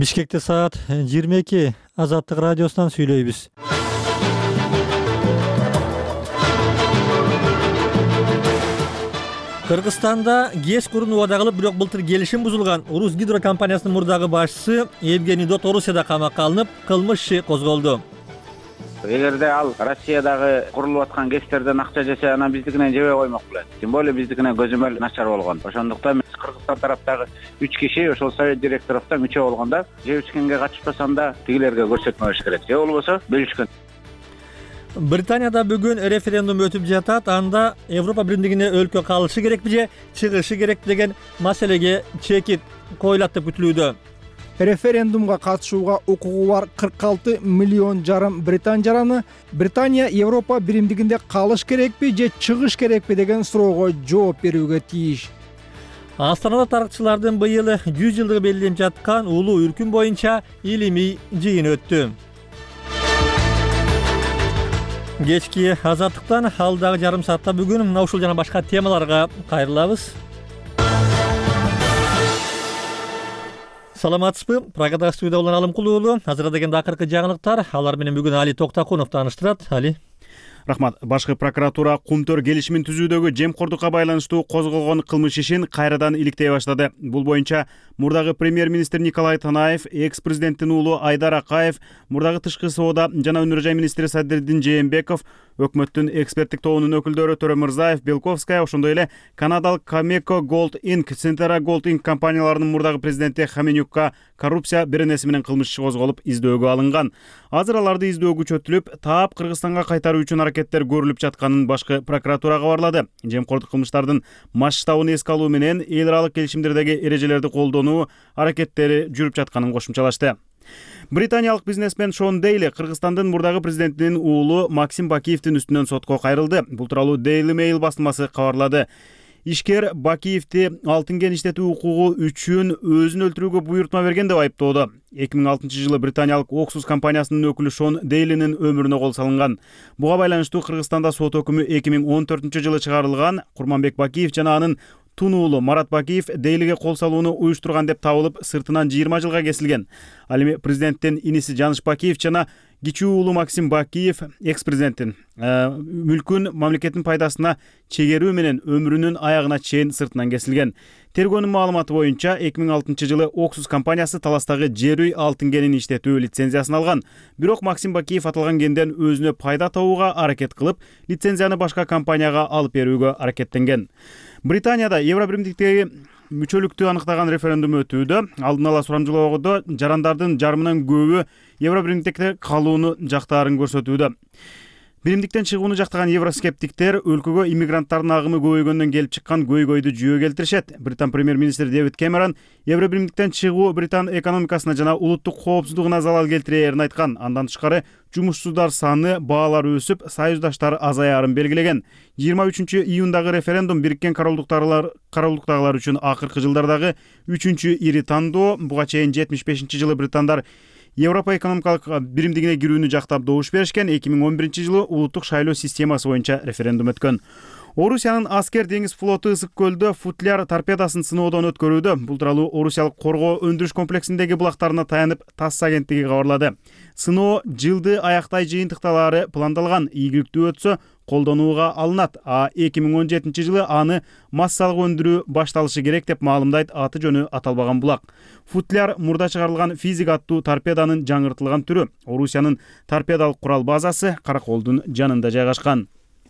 Бишкекте саат 22. Азаттык радиосунан сүйлөйбүз. Кыргызстанда ГЭС курууну убада кылып, бирок былтыр келишим бузулган Урус гидро компаниясынын мурдагы башчысы Евгений Дот Орусияда камакка алынып, кылмыш иши козголду. Эгерде ал Россиядагы курулуп аткан ГЭСтерден акча жесе, анан биздикинен жебей коймок белет. Тем более биздикинен көзөмөл начар болгон. Ошондуктан Кыргызстан тараптагы 3 киши ошол совет директоровдон 3 болгондо жеп ичкенге катышпасам да тигилерге көрсөтмө бериш керек. Же болбосо бөлүшкөн. Британияда бүгүн референдум өтүп жатат. Анда Европа биримдигине өлкө калышы керекпи же чыгышы керек деген маселеге чекит коюлат деп күтүлүүдө. Референдумга катышууга укугу бар 46,5 миллион британ жараны Британия Европа биримдигинде калыш керекпи же чыгыш керекпи деген суроого жооп берүүгө тийиш. Астанада тарыхчылардын быйыл 100 жылдыгы белгиленип жаткан улуу үркүн боюнча илимий жыйын өттү. Кечки азаттыктан алдагы жарым саатта бүгүн мына ушул жана башка темаларга кайрылабыз. Саламатсызбы? Прагадагы студияда болгон Алымкул уулу. Азыркы дегенде акыркы жаңылыктар. Алар менен бүгүн Али Токтакунов тааныштырат. Али. Рахмат. Башкы прокуратура Кумтөр келишимин түзүүдөгү жемкордукка байланыштуу козголгон кылмыш ишин кайрадан иликтей баштады. Бул боюнча мурдагы премьер-министр Николай Танаев, экс-президенттин уулу Айдар Акаев, мурдагы тышкы соода жана өнөр жай министри Садырдин Жээнбеков, өкмөттүн эксперттик тобунун өкүлдөрү Төрө Мырзаев, Белковская, ошондой эле канадалык Cameco Gold Inc, Centera Gold Inc компанияларынын мурдагы президенти Хаменюкка коррупция беренеси менен кылмыш иши козголуп издөөгө алынган. Азыр аларды издөө күчөтүлүп, таап Кыргызстанга кайтаруу үчүн аракеттер көрүлүп жатканын башкы прокуратура кабарлады. Жемкордук кылмыштардын масштабын эске алуу менен эл аралык келишимдердеги эрежелерди колдонуу аракеттери жүрүп жатканын кошумчалашты. Британиялык бизнесмен Шон Дейли Кыргызстандын мурдагы президентинин уулу Максим Бакиевдин үстүнөн сотко кайрылды. Бул тууралуу Daily Mail басмасы кабарлады. Ишкер Бакиевди алтын кен иштетүү укугу үчүн өзүн өлтүрүүгө буйрутма берген деп айыптоодо. 2006 жылы британиялык Оксус компаниясынын өкүлү Шон Дейлинин өмүрүнө кол салынган. Буга байланыштуу Кыргызстанда сот өкүмү 2014 жылы чыгарылган. Курманбек Бакиев жана анын тун уулу Марат Бакиев Дейлиге кол салууну уюштурган деп табылып, сыртынан 20 жылга кесилген. Ал эми президенттин иниси Жаныш Бакиев жана кичүү уулу Максим Бакиев экс-президенттин мүлкүн мамлекеттин пайдасына чегерүү менен өмүрүнүн аягына чейин сыртынан кесилген. Тергөөнүн маалыматы боюнча 2006 жылы Оксус компаниясы таластагы жер үй алтын кенин иштетүү лицензиясын алган. Бирок Максим Бакиев аталган кенден өзүнө пайда табууга аракет кылып, лицензияны башка компанияга алып берүүгө аракеттенген. Британияда Евробиримдиктеги мүчөлүктү аныктаган референдум өтүүдө. Алдын ала сурамжылоодо жарандардын жарымынан көбү Евробиримдикте калууну жактаарын көрсөтүүдө. Биримдиктен чыгууну жактаган евроскептиктер өлкөгө иммигранттардын агымы көбөйгөндөн келип чыккан көйгөйдү жүйө келтиришет. Британ премьер-министри Дэвид Кэмерон Евробиримдиктен чыгуу Британ экономикасына жана улуттук коопсуздугуна залал келтирээрин айткан. Андан тышкары жумушсуздар саны, баалар өсүп, союздаштар азаярын белгилеген. 23 июндагы референдум Бириккен Королдуктагылар үчүн акыркы жылдардагы 3-үчү ири тандоо. Буга чейин 75 жылы британдар Европа экономикалык биримдигине кирүүнү жактап добуш беришкен. 2011 жылы улуттук шайлоо системасы боюнча референдум өткөн. Орусиянын аскер деңиз флоту Ысык көлдө футляр торпедасын сыноодон өткөрүүдө. Бул тууралуу Орусиялык коргоо өндүрүш комплексиндеги булактарына таянып ТАСС агенттиги кабарлады. Сыноо жылды аяктай жыйынтыкталаары пландалган. Ийгиликтүү өтсө колдонууга алынат. 2017 жылы аны массалык өндүрүү башталышы керек деп маалымдайт аты жөнү аталбаган булак. Футляр мурда чыгарылган физик аттуу торпеданын жаңыртылган түрү. Орусиянын торпедалык курал базасы Караколдун жанында жайгашкан.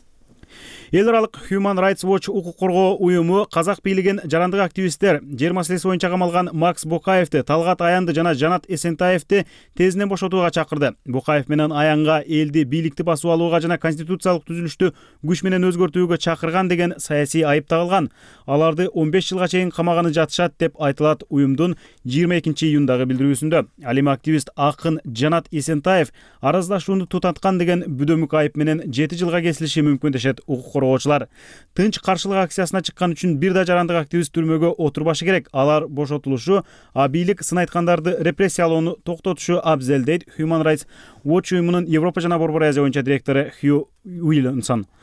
Эл аралык Human Rights Watch укук коргоо уюму казак бийлигин жарандык активисттер жер маселеси боюнча камалган Макс Бокаевди, Талгат Аянды жана Жанат Эсентаевди тезинен бошотууга чакырды. Бокаев менен Аянга элди бийликти басып алууга жана конституциялык түзүлүштү күч менен өзгөртүүгө чакырган деген саясий айып тагылган. Аларды 15 жылга чейин камаганы жатышат деп айтылат уюмдун 22 июндагы билдирүүсүндө. Ал эми активист акын Жанат Эсентаев араздашууну тутаткан деген бүдөмүк айып менен 7 жылга кесилиши мүмкүн дешет укук коргоочулар. Тынч каршылык акциясына чыккан үчүн бир да жарандык активист түрмөгө отурбашы керек. Алар бошотулушу, бийлик сын айткандарды репрессиялоону токтотушу абзел дейт Human Rights Watch уюмунун Европа жана Борбор Азия боюнча директору Хью Уильямсон.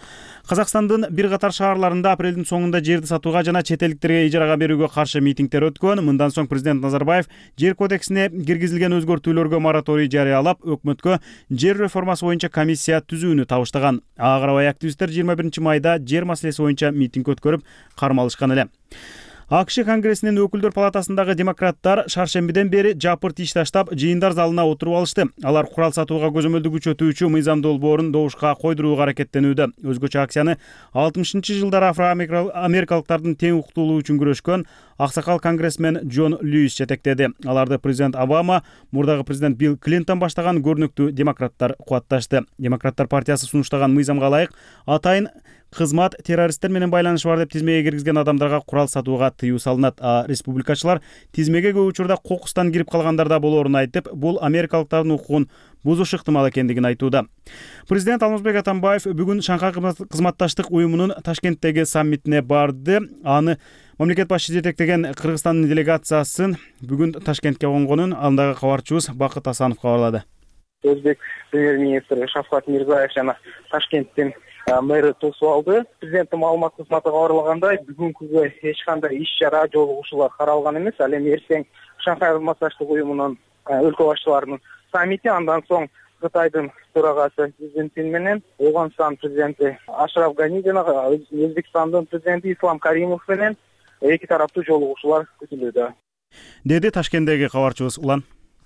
Казакстандын бир катар шаарларында апрелдин соңунда жерди сатууга жана чет элдиктерге ижарага берүүгө каршы митингдер өткөн. Мындан соң президент Назарбаев жер кодексине киргизилген өзгөртүүлөргө мораторий жарыялап, өкмөткө жер реформасы боюнча комиссия түзүүнү табыштаган. Ага карабай активисттер 21 майда жер маселеси боюнча митинг өткөрүп, кармалышкан эле. АКШ Конгрессинин өкүлдөр палатасындагы демократтар шаршембиден бери жапырт иш таштап, жыйындар залына отуруп алышты. Алар курал сатууга көзөмөлдү күчөтүүчү мыйзам долбоорун добушка койдурууга аракеттенүүдө. Өзгөчө акцияны 60-жылдары афро-америкалыктардын тең укуктуулугу үчүн күрөшкөн аксакал конгрессмен Джон Льюис жетектеди. Аларды президент Обама, мурдагы президент Билл Клинтон баштаган көрүнүктүү демократтар кубатташты. Демократтар партиясы сунуштаган мыйзамга ылайык атайын кызмат террористтер менен байланышы бар деп тизмеге киргизген адамдарга курал сатууга тыюу салынат. А республикачылар тизмеге көп учурда кокустан кирип калгандар да болоорун айтып, бул америкалыктардын укугун бузуш ыктымал экендигин айтууда. Президент Алмазбек Атамбаев бүгүн Шанхай кызматташтык уюмунун Ташкенттеги саммитине барды. Аны мамлекет башчысы жетектеген Кыргызстандын делегациясын бүгүн Ташкентке конгонун андагы кабарчыбыз Бакыт Асанов кабарлады. Өзбек премьер-министри Шавкат Мирзиёев жана Ташкенттин мэрі тосуп алды. Президенттин маалымат кызматы кабарлагандай, бүгүнкүгө эч кандай иш-чара, жолугушуулар каралган эмес. Ал эми эртең Шанхай кызматташтык уюмунун өлкө башчыларынын саммити, андан соң Кытайдын төрагасы Си Цзиньпин менен Аугамстан президенти Ашраф Гани жана Өзбекстандын президенти Ислам Каримов менен эки тараптуу жолугушуулар күтүлүүдө, деди Ташкенттеги кабарчыбыз Улан.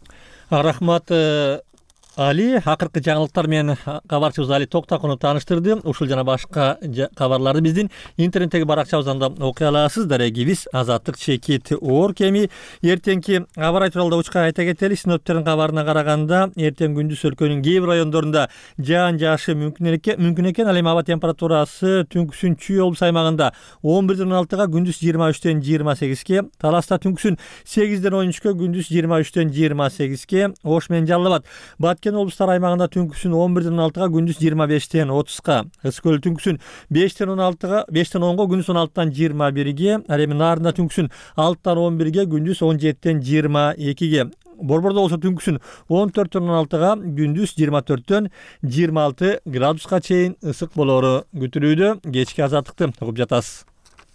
Рахмат Али, акыркы жаңылыктар менен кабарчыбыз Али Токтакунов тааныштырды. Ушул жана башка кабарларды биздин интернеттеги баракчабыздан окуй аласыз. Дарегибиз Азаттык Чекит оор кеми. Эртеңки аба ырайы тууралуу учка айта кетели. Синоптиктердин кабарына караганда, эртең күндүз өлкөнүн кээ бир райондорунда жаан жаашы мүмкүн экен. Ал эми аба температурасы түнкүсүн Чүй облус аймагында 11-16га, күндүз 23-28ге, Таласта түнкүсүн 8-13га, күндүз 23-28ге, Ош менен Жалал Абад, Баткен облустар аймагында түнкүсүн 11-16га, күндүз 25-30га, Ысык-Көл түнкүсүн 5-16га, 5-10га, күндүз 16-21ге, ал эми Нарында түнкүсүн 6-11ге, күндүз 17-22ге, Борбордо болсо түнкүсүн 14-16га, күндүз 24-26 градуска чейин ысык болоору күтүлүүдө. Кечки азаттыкты угуп жатасыз.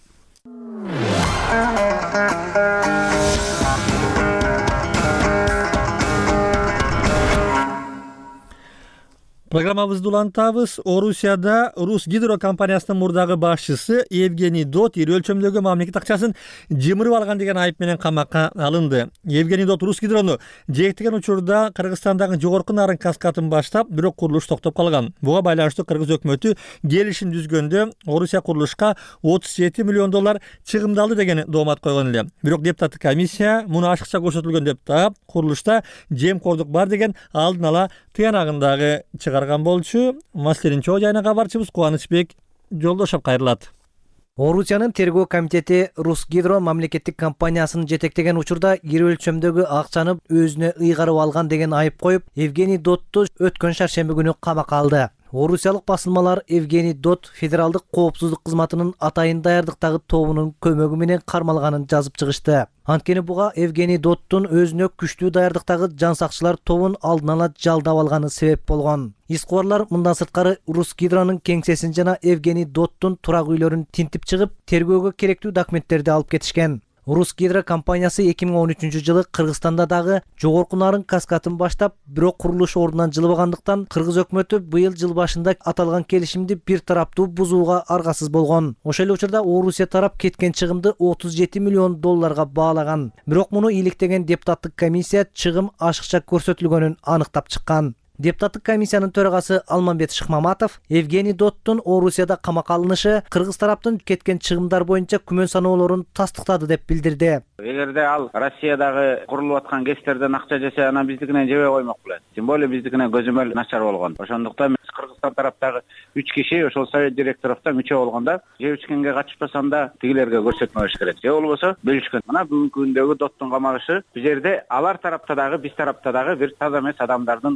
Программабызды улантабыз. Орусияда Рус Гидро компаниясынын мурдагы башчысы Евгений Дот ири өлчөмдөгү мамлекет акчасын жымырып алган деген айып менен камакка алынды. Евгений Дот Рус Гидрону жээктеген учурда Кыргызстандагы жогорку нарын каскатын баштап, бирок курулуш токтоп калган. Буга байланыштуу Кыргыз өкмөтү келишим түзгөндө Орусия курулушка $37 миллион чыгымдалды деген доомат койгон эле. Бирок депутаттык комиссия муну ашыкча көрсөтүлгөн деп таап, курулушта жемкордук бар деген алдын ала тыянагындагы чыгарган болчу. Маселенин чоо жайына кабарчыбыз Кубанычбек Жолдошов кайрылат. Орусиянын тергөө комитети Рус Гидро мамлекеттик компаниясын жетектеген учурда ири өлчөмдөгү акчаны өзүнө ыйгарып алган деген айып коюп, Евгений Дотту өткөн шаршемби күнү камакка алды. Орусиялык басылмалар Евгений Дот федералдык коопсуздук кызматынын атайын даярдыктагы тобунун көмөгү менен кармалганын жазып чыгышты. Анткени буга Евгений Доттун өзүнө күчтүү даярдыктагы жан сакчылар тобун алдын ала жалдап алганы себеп болгон. Искыбарлар мындан сырткары Рус Гидронун кеңсесин жана Евгений Доттун турак үйлөрүн тинтип чыгып, тергөөгө керектүү документтерди алып кетишкен. Рус Гидро компаниясы 2013 жылы Кыргызстанда дагы жогорку нарын каскатын баштап, бирок курулуш ордунан жылбагандыктан Кыргыз өкмөтү быйыл жыл башында аталган келишимди бир тараптуу бузууга аргасыз болгон. Ошол эле учурда Орусия тарап кеткен чыгымды $37 миллион баалаган. Бирок муну иликтеген депутаттык комиссия чыгым ашыкча көрсөтүлгөнүн аныктап чыккан. Депутаттык комиссиянын төрагасы Алмамбет Шыкмаматов Евгений Доттун Орусияда камакка алынышы Кыргыз тараптын кеткен чыгымдар боюнча күмөн саноолорун тастыктады деп билдирди. Эгерде ал Россиядагы курулуп аткан ГЭСтерден акча жесе, анан биздикинен жебей коймок белет. Тем более биздикинен көзөмөл начар болгон. Ошондуктан Кыргызстан тараптагы 3 киши ошол совет директоровдо мүчө болгондо, жеп ичкенге катышпасам да тигилерге көрсөтмө бериш керек. Же болбосо бөлүшкөн. Мына бүгүнкү күндөгү Доттун камагышы бул жерде алар тарапта дагы, биз тарапта дагы бир таза эмес адамдардын болгондугу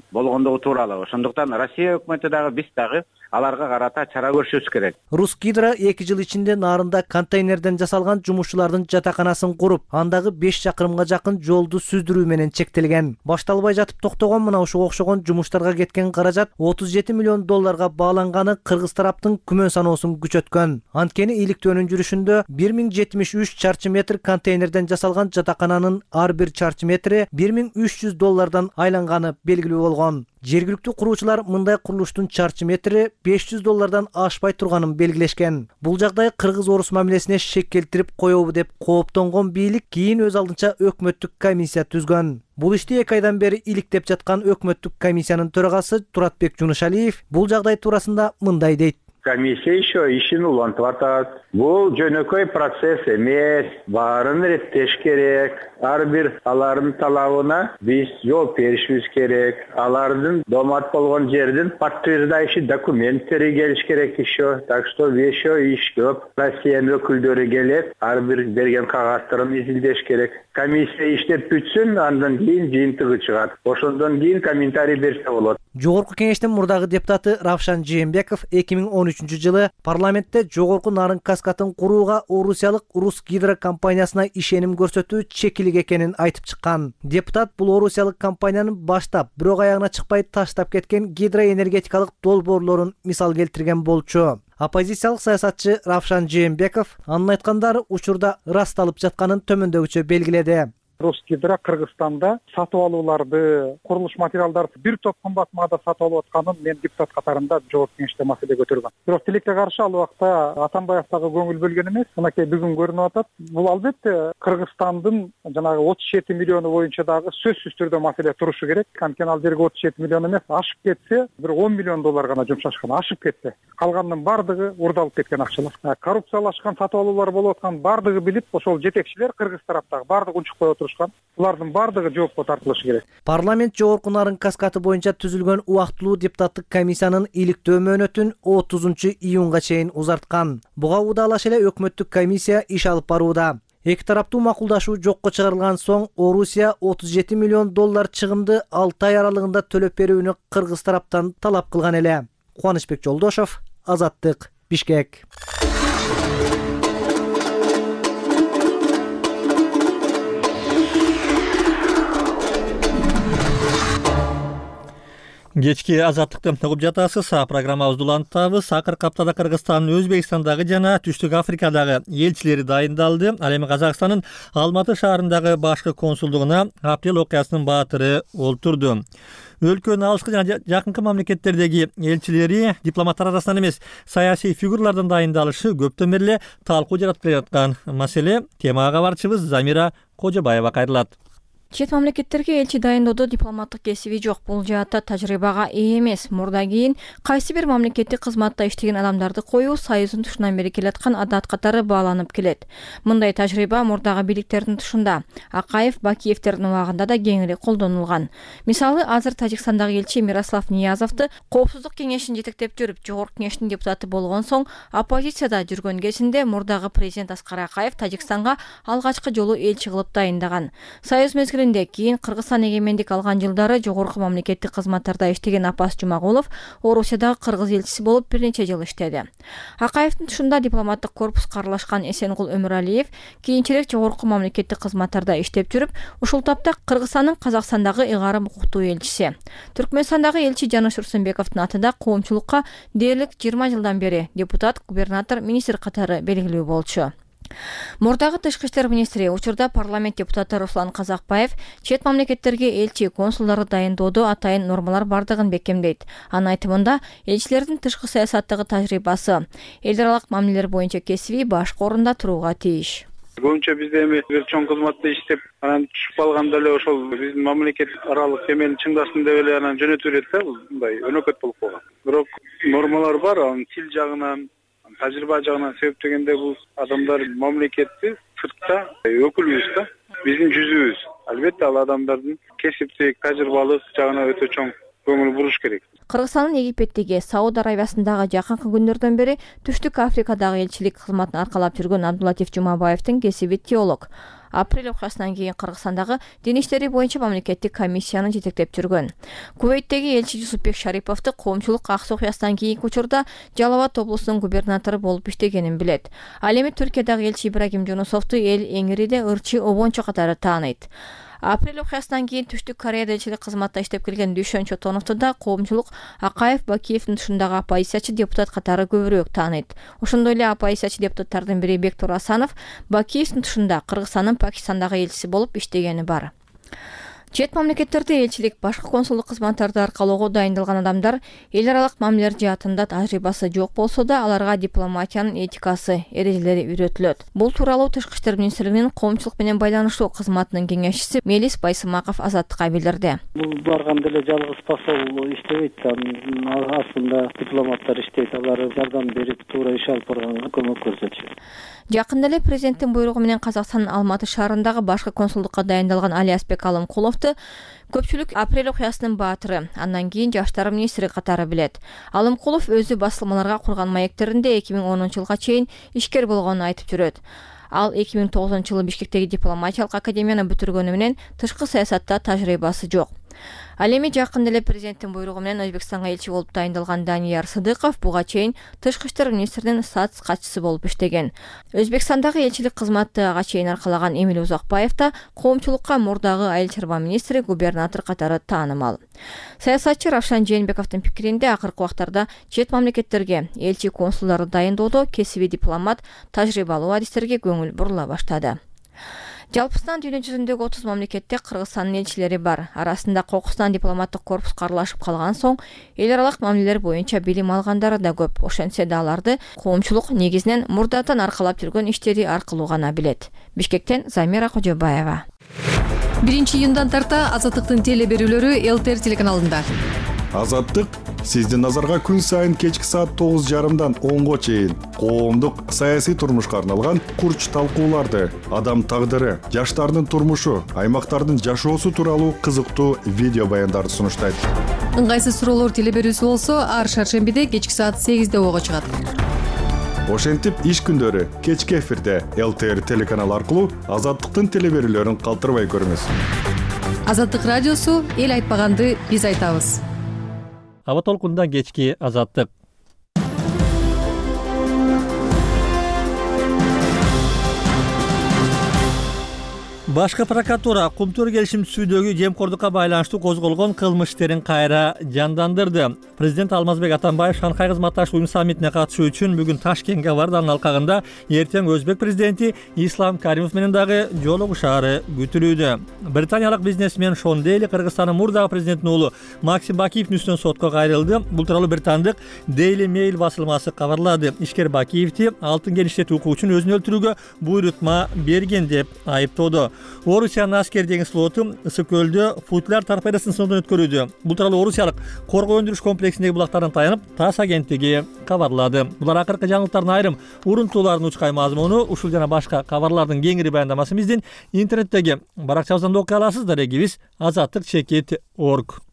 болгондугу тууралуу. Ошондуктан Россия өкмөтү дагы биз дагы аларга карата чара көрүшүбүз керек. Русгидро 2 жыл ичинде нарында контейнерден жасалган жумушчулардын жатаканасын куруп, андагы 5 чакырымга жакын жолду сүздүрүү менен чектелген. Башталбай жатып токтогон мына ушуга окшогон жумуштарга кеткен каражат $37 миллион бааланганы кыргыз тараптын күмөн саноосун күчөткөн. Анткени иликтөөнүн жүрүшүндө 1073 чарчы метр контейнерден жасалган жатакананын ар бир чарчы метри $1300 айланганы белгилүү болгон. Жергиликтүү куруучулар мындай курулуштун чарчы метри $500 ашпай турганын белгилешкен. Бул жагдай кыргыз-орус мамилесине шек келтирип коебу деп кооптонгон бийлик кийин өз алдынча өкмөттүк комиссия түзгөн. Бул ишти 2 айдан бери иликтеп жаткан өкмөттүк комиссиянын төрагасы Туратбек Жунушалиев бул жагдай туурасында мындай дейт. Комиссия еще ишин улантып атат. Бул жөнөкөй процесс эмес, баарын реттеш керек. Ар бир алардын талабына биз жооп беришибиз керек. Алардын домат болгон жердин подтверждающий документтери келиш керек еще. Так что еще иш көп. Россиянын өкүлдөрү келет, ар бир берген кагаздарын изилдеш керек. Комиссия иштеп бүтсүн, андан кийин жыйынтыгы чыгат. Ошондон кийин комментарий берсе болот. Жогорку кеңештин мурдагы депутаты Равшан Жээнбеков 2013-жылы парламентте жогорку нарын каскатын курууга орусиялык Русгидро компаниясына ишеним көрсөтүү чекилик экенин айтып чыккан. Депутат бул орусиялык компаниянын баштап, бирок аягына чыкпай таштап кеткен гидроэнергетикалык долбоорлорун мисал келтирген болчу. Оппозициялык саясатчы Равшан Жээнбеков анын айткандары учурда ырасталып жатканын төмөндөгүчө белгиледи. Русгидро Кыргызстанда сатып алууларды, курулуш материалдарды бир топ кымбат маада сатып алып атканын мен депутат катарында жогорку кеңеште маселе көтөргөн. Бирок тилекке каршы ал убакта Атамбаев дагы көңүл бөлгөн эмес. Мынакей бүгүн көрүнүп атат. Бул албетте Кыргызстандын жанагы 37 миллиону боюнча дагы сөзсүз түрдө маселе турушу керек. Анткени ал жерге 37 миллион эмес, ашып кетсе, бир $10 миллион гана жумшашкан, ашып кетсе. Калганынын бардыгы урдалып кеткен акчалар. Коррупциялашкан сатып алуулар болуп аткан бардыгы билип, ошол жетекчилер Кыргыз тараптагы бардыгы унчукпай отуруш. Булардын бардыгы жоопко тартылышы керек. Парламент жогорку нарын каскаты боюнча түзүлгөн убактылуу депутаттык комиссиянын иликтөө мөөнөтүн 30-июнга чейин узарткан. Буга удаалаш эле өкмөттүк комиссия иш алып барууда. Эки тараптуу макулдашуу жокко чыгарылган соң Орусия $37 миллион чыгымды 6 ай аралыгында төлөп берүүнү Кыргыз тараптан талап кылган эле. Кубанычбек Жолдошов, Азаттык, Бишкек. Кечки азаттыкты угуп жатасыз. Программабызды улантабыз. Акыркы аптада Кыргызстандын Өзбекстандагы жана Түштүк Африкадагы элчилери дайындалды. Ал эми Казакстандын Алматы шаарындагы башкы консулдугуна апрель окуясынын баатыры олтурду. Өлкөнүн алыскы жана жакынкы мамлекеттердеги элчилери дипломаттар арасынан эмес, саясий фигуралардын дайындалышы көптөн бери талкуу жаратып келе жаткан маселе. Темага кабарчыбыз Замира Кожобаева кайрылат. Чет мамлекеттерге элчи дайындоодо дипломаттык кесиби жок. Бул жаатта тажрыйбага ээ эмес. Мурда кийин кайсы бир мамлекеттик кызматта иштеген адамдарды коюу Союздун тушунан бери келаткан адат катары бааланып келет. Мындай тажрыйба мурдагы бийликтердин тушунда, Акаев, Бакиевтердин убагында да кеңири колдонулган. Мисалы, азыр Тажикстандагы элчи Мирослав Ниязовду Коопсуздук кеңешин жетектеп жүрүп, жогорку кеңештин депутаты болгон соң оппозицияда жүргөн кезинде мурдагы президент Аскар Акаев Тажикстанга алгачкы жолу элчи кылып дайындаган. Союз кийин Кыргызстан эгемендик алган жылдары жогорку мамлекеттик кызматтарда иштеген Апас Жумагулов Орусиядагы кыргыз элчиси болуп бир нече жыл иштеди. Акаевдин тушунда дипломаттык корпуска аралашкан Эсенгул Өмүралиев кийинчерээк жогорку мамлекеттик кызматтарда иштеп жүрүп, ушул тапта Кыргызстандын Казакстандагы ыйгарым укуктуу элчиси. Түркмөнстандагы элчи Жаныш Урсунбековдун атында коомчулукка дээрлик 20 жылдан бери депутат, губернатор, министр катары белгилүү болчу. Мурдагы тышкы иштер министри учурда парламент депутаты Руслан Казакбаев чет мамлекеттерге элчи, консулдарды дайындоодо атайын нормалар бардыгын бекемдейт. Анын айтымында элчилердин тышкы саясаттагы тажрыйбасы эл аралык мамилелер боюнча кесиби башкы орунда турууга тийиш. Көбүнчө бизде эми бир чоң кызматта иштеп, анан түшүп калганда эле ошол биздин мамлекет аралык эмени чыңдасын деп эле анан жөнөтүп берет да, мындай өнөкөт болуп калган. Бирок нормалар бар, анын тил жагынан, тажрыйба жагынан себептегенде бул адамдар мамлекетти сыртта өкүлүбүз да, биздин жүзүбүз. Албетте ал адамдардын кесиптик, тажрыйбалык жагына өтө чоң көңүл буруш керек. Кыргызстандын Египеттеги, Сауд Аравиясындагы жакынкы күндөрдөн бери Түштүк Африкадагы элчилик кызматын аркалап жүргөн Абдулатиф Жумабаевдин кесиби теолог. Апрель окуясынан кийин Кыргызстандагы дин иштери боюнча мамлекеттик комиссияны жетектеп жүргөн. Кувейттеги элчи Жусупбек Шариповду коомчулук аксы окуясынан кийинки учурда Жалал Абад облусунун губернатору болуп иштегенин билет. Ал эми Түркиядагы элчи Ибрагим Жунусовду эл эңириде ырчы обончу катары тааныйт. Апрель окуясынан кийин Түштүк Кореяда элчилик кызматта иштеп келген Дүйшөн Чотоновду да коомчулук Акаев Бакиевдин тушундагы оппозициячы депутат катары көбүрөөк тааныйт. Ошондой эле оппозициячы депутаттардын бири Бектур Асанов Бакиевдин тушунда Кыргызстандын Пакистандагы элчиси болуп иштегени бар. Чет мамлекеттерде элчилик, башка консулдук кызматтарды аркалоого дайындалган адамдар эл аралык мамилелер жаатында тажрыйбасы жок болсо да, аларга дипломатиянын этикасы, эрежелери үйрөтүлөт. Бул тууралуу Тышкы иштер министрлигинин коомчулук менен байланышуу кызматынын кеңешчиси Мелис Байсымаков Азаттыкка билдирди. Бул барганда эле жалгыз посол иштебейт, астында дипломаттар иштейт, алар жардам берип, туура иш алып барганга көмөк көрсөтүшөт. Жакында эле президенттин буйругу менен Казакстандын Алматы шаарындагы башкы консулдукка дайындалган Алиасбек Алымкуловду көпчүлүк апрель окуясынын баатыры, андан кийин жаштар министри катары билет. Алымкулов өзү басылмаларга курган маектеринде 2010-жылга чейин ишкер болгонун айтып жүрөт. Ал 2009-жылы Бишкектеги дипломатиялык академияны бүтүргөнү менен тышкы саясатта тажрыйбасы жок. Ал эми жакында эле президенттин буйругу менен Өзбекстанга элчи болуп дайындалган Данияр Сыдыков буга чейин Тышкы иштер министринин САЦ катчысы болуп иштеген. Өзбекстандагы элчилик кызматты ага чейин аркалаган Эмил Узакбаев да коомчулукка мурдагы айыл чарба министри, губернатор катары таанымал. Саясатчы Равшан Жээнбековдун пикиринде акыркы убактарда чет мамлекеттерге элчи консулдарды дайындоодо кесиби дипломат тажрыйбалуу адистерге көңүл бурула баштады. Жалпысынан дүйнө жүзүндөгү 30 мамлекетте Кыргызстандын элчилери бар. Арасында Кокустан дипломаттык корпус карлашып калган соң, эл аралык мамилелер боюнча билим алгандары да көп. Ошентсе да аларды коомчулук негизинен мурдатан аркалап жүргөн иштери аркылуу гана билет. Бишкектен Замира Кожобаева. 1-июндан тарта Азаттыктын теле берүүлөрү ЛТР телеканалында. Азаттык сиздин назарга күн сайын кечки саат 9:30 10-го чейин коомдук саясий турмушка арналган курч талкууларды, адам тагдыры, жаштардын турмушу, аймактардын жашоосу тууралуу кызыктуу видео баяндарды сунуштайт. Ыңгайсыз суроолор теле берүүсү болсо, ар шаршембиде кечки саат 8-де ого чыгат. Ошентип иш күндөрү кечки эфирде ЛТР телеканалы аркылуу Азаттыктын теле берүүлөрүн калтырбай көрүңүз. Азаттык радиосу эл айтпаганды биз айтабыз. Аба толкундан кечки Азаттык. Башкы прокуратура Кумтөр келишим түзүүдөгү жемкордукка байланыштуу козголгон кылмыш иштерин кайра жандандырды. Президент Алмазбек Атамбаев Шанхай кызматташтык уюм саммитине катышуу үчүн бүгүн Ташкентке барды. Анын алкагында эртең Өзбек президенти Ислам Каримов менен дагы жолугушаары күтүлүүдө. Британиялык бизнесмен Шон Дейли Кыргызстандын мурдагы президентинин уулу Максим Бакиевдин үстүнөн сотко кайрылды. Бул тууралуу британдык Daily Mail басылмасы кабарлады. Ишкер Бакиевди алтын кеништет укугу үчүн өзүн өлтүрүүгө буйрутма берген деп айыптоодо. Орусиянын аскер деңиз флоту Ысык көлдө футляр торпедосын сыноодан өткөрүүдө. Бул тууралуу орусиялык коргоо өндүрүш комплексиндеги булактардан таянып, ТАСС агенттиги кабарлады. Булар акыркы жаңылыктардын айрым урунтууларынын учкай мазмуну, ушул жана башка кабарлардын кеңири баяндамасын биздин интернеттеги баракчабыздан окуй аласыздар. Эгибиз azattik.org.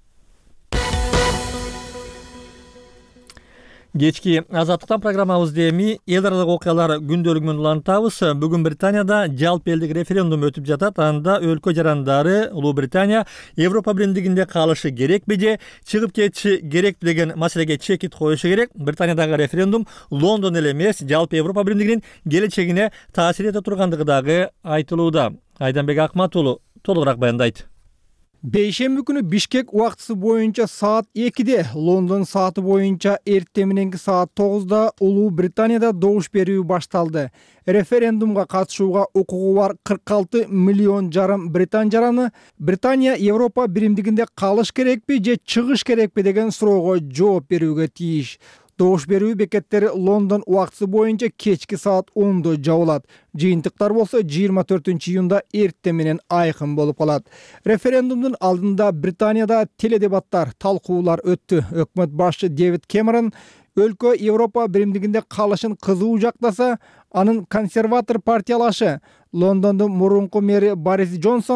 Кечки Азаттыктан программабызды эми эл аралык окуялар күндөлүгү менен улантабыз. Бүгүн Британияда жалпы элдик референдум өтүп жатат. Анда өлкө жарандары Улуу Британия Европа биримдигинде калышы керекпи же чыгып кетиши керекпи деген маселеге чекит коюшу керек. Британиядагы референдум Лондон эле эмес, жалпы Европа биримдигинин келечегине таасир эте тургандыгы дагы айтылууда. Айданбек Акмат уулу толугураак баяндайт. Бейшемби күнү Бишкек убактысы боюнча саат 2-де, Лондон сааты боюнча эртең мененки саат 9-да Улуу Британияда добуш берүү башталды. Референдумга катышууга укугу бар 46,5 миллион британ жараны Британия Европа биримдигинде калыш керекпи же чыгыш керекпи деген суроого жооп берүүгө тийиш. Добуш берүү бекеттери Лондон убактысы боюнча кечки саат 10-да жабылат. Жыйынтыктар болсо 24-июнда эртең менен айкын болуп калат. Референдумдун алдында Британияда теледебаттар, талкуулар өттү. Өкмөт башчы Дэвид Кэмерон өлкө Европа биримдигинде калышын кызуу жактаса, анын консерватор партиялашы Лондондун мурунку мэри Борис Джонсон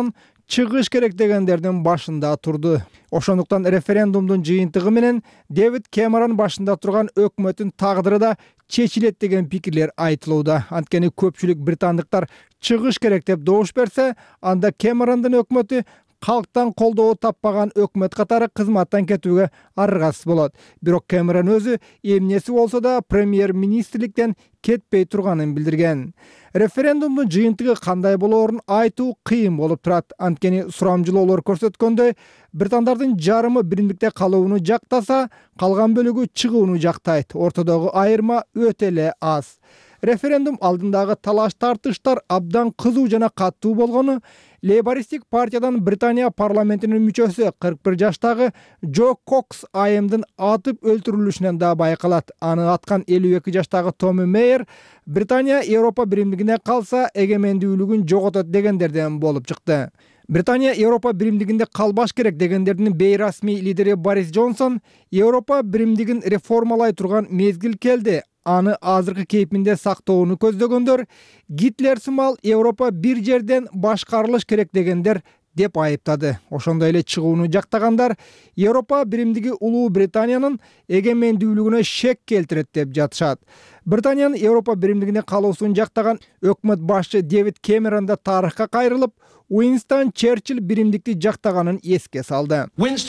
чыгыш керек дегендердин башында турду. Ошондуктан референдумдун жыйынтыгы менен Дэвид Кэмерон башында турган өкмөттүн тагдыры да чечилет деген пикирлер айтылууда. Анткени көпчүлүк британдыктар чыгыш керек деп добуш берсе, анда Кэмерондун өкмөтү калктан колдоо таппаган өкмөт катары кызматтан кетүүгө аргасыз болот. Бирок Кэмерон өзү эмнеси болсо да премьер-министрликтен кетпей турганын билдирген. Референдумдун жыйынтыгы кандай болоорун айтуу кыйын болуп турат. Анткени сурамжылоолор көрсөткөндөй, британдардын жарымы биримдикте калууну жактаса, калган бөлүгү чыгууну жактайт. Ортодогу айырма өтө эле аз. Референдум алдындагы талаш тартыштар абдан кызуу жана катуу болгону Лейбористик партиядан Британия парламентинин мүчөсү 41 жаштагы Джо Кокс айымдын атып өлтүрүлүшүнөн да байкалат. Аны аткан 52 жаштагы Томи Мейер Британия Европа биримдигине калса эгемендүүлүгүн жоготот дегендерден болуп чыкты. Британия Европа биримдигинде калбаш керек дегендердин бейрасмий лидери Борис Джонсон Европа биримдигин реформалай турган мезгил келди. Аны азыркы кейпинде сактоону көздөгөндөр Гитлер сымал Европа бир жерден башкарылыш керек дегендер деп айыптады. Ошондой эле чыгууну жактагандар Европа биримдиги Улуу Британиянын эгемендүүлүгүнө шек келтирет деп жатышат. Британиянын Европа биримдигине калуусун жактаган өкмөт башчы Дэвид Кэмерон да тарыхка кайрылып, Уинстон Черчилль биримдикти жактаганын эске салды.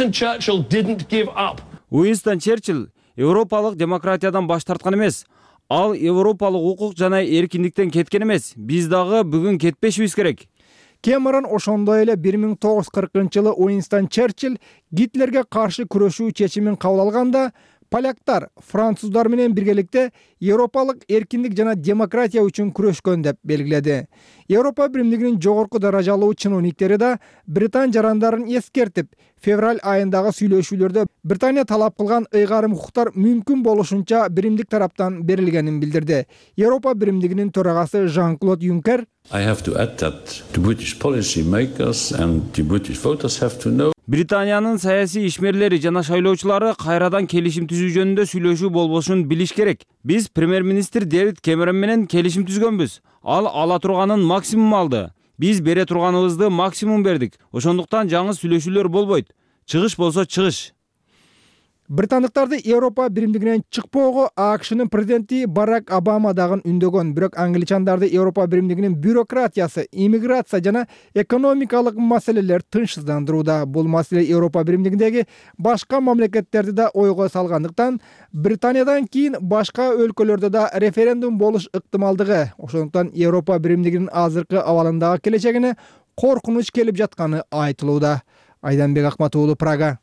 Уинстон Черчилль Европалык демократиядан баш тарткан эмес. Ал европалык укук жана эркиндиктен кеткен эмес. Биз дагы бүгүн кетпешибиз керек. Кэмерон ошондой эле 1940-жылы Уинстон Черчилль Гитлерге каршы күрөшүү чечимин кабыл алганда, поляктар француздар менен биргеликте европалык эркиндик жана демократия үчүн күрөшкөн деп белгиледи. Европа биримдигинин жогорку даражалуу чиновниктери да Британ жарандарын эскертип, февраль айындагы сүйлөшүүлөрдө Британия талап кылган ыйгарым укуктар мүмкүн болушунча биримдик тараптан берилгенин билдирди. Европа биримдигинин төрагасы Жан-Клод Юнкер Британиянын саясий ишмерлери жана шайлоочулары кайрадан келишим түзүү жөнүндө сүйлөшүү болбошун билиш керек. Биз премьер-министр Дэвид Кэмерон менен келишим түзгөнбүз. Ал ала турганын максимум алды. Биз бере турганыбызды максимум бердик. Ошондуктан жаңы сүйлөшүүлөр болбойт. Чыгыш болсо чыгыш. Британдыктарды Европа биримдигинен чыкпоого АКШнын президенти Барак Обама дагы үндөгөн. Бирок англичандарды Европа биримдигинин бюрократиясы, иммиграция жана экономикалык маселелер тынчсыздандырууда. Бул маселе Европа биримдигиндеги башка мамлекеттерди да ойго салгандыктан, Британиядан кийин башка өлкөлөрдө да референдум болуш ыктымалдыгы, ошондуктан Европа биримдигинин азыркы абалындагы келечегине коркунуч келип жатканы айтылууда. Айданбек Акмат уулу, Прага.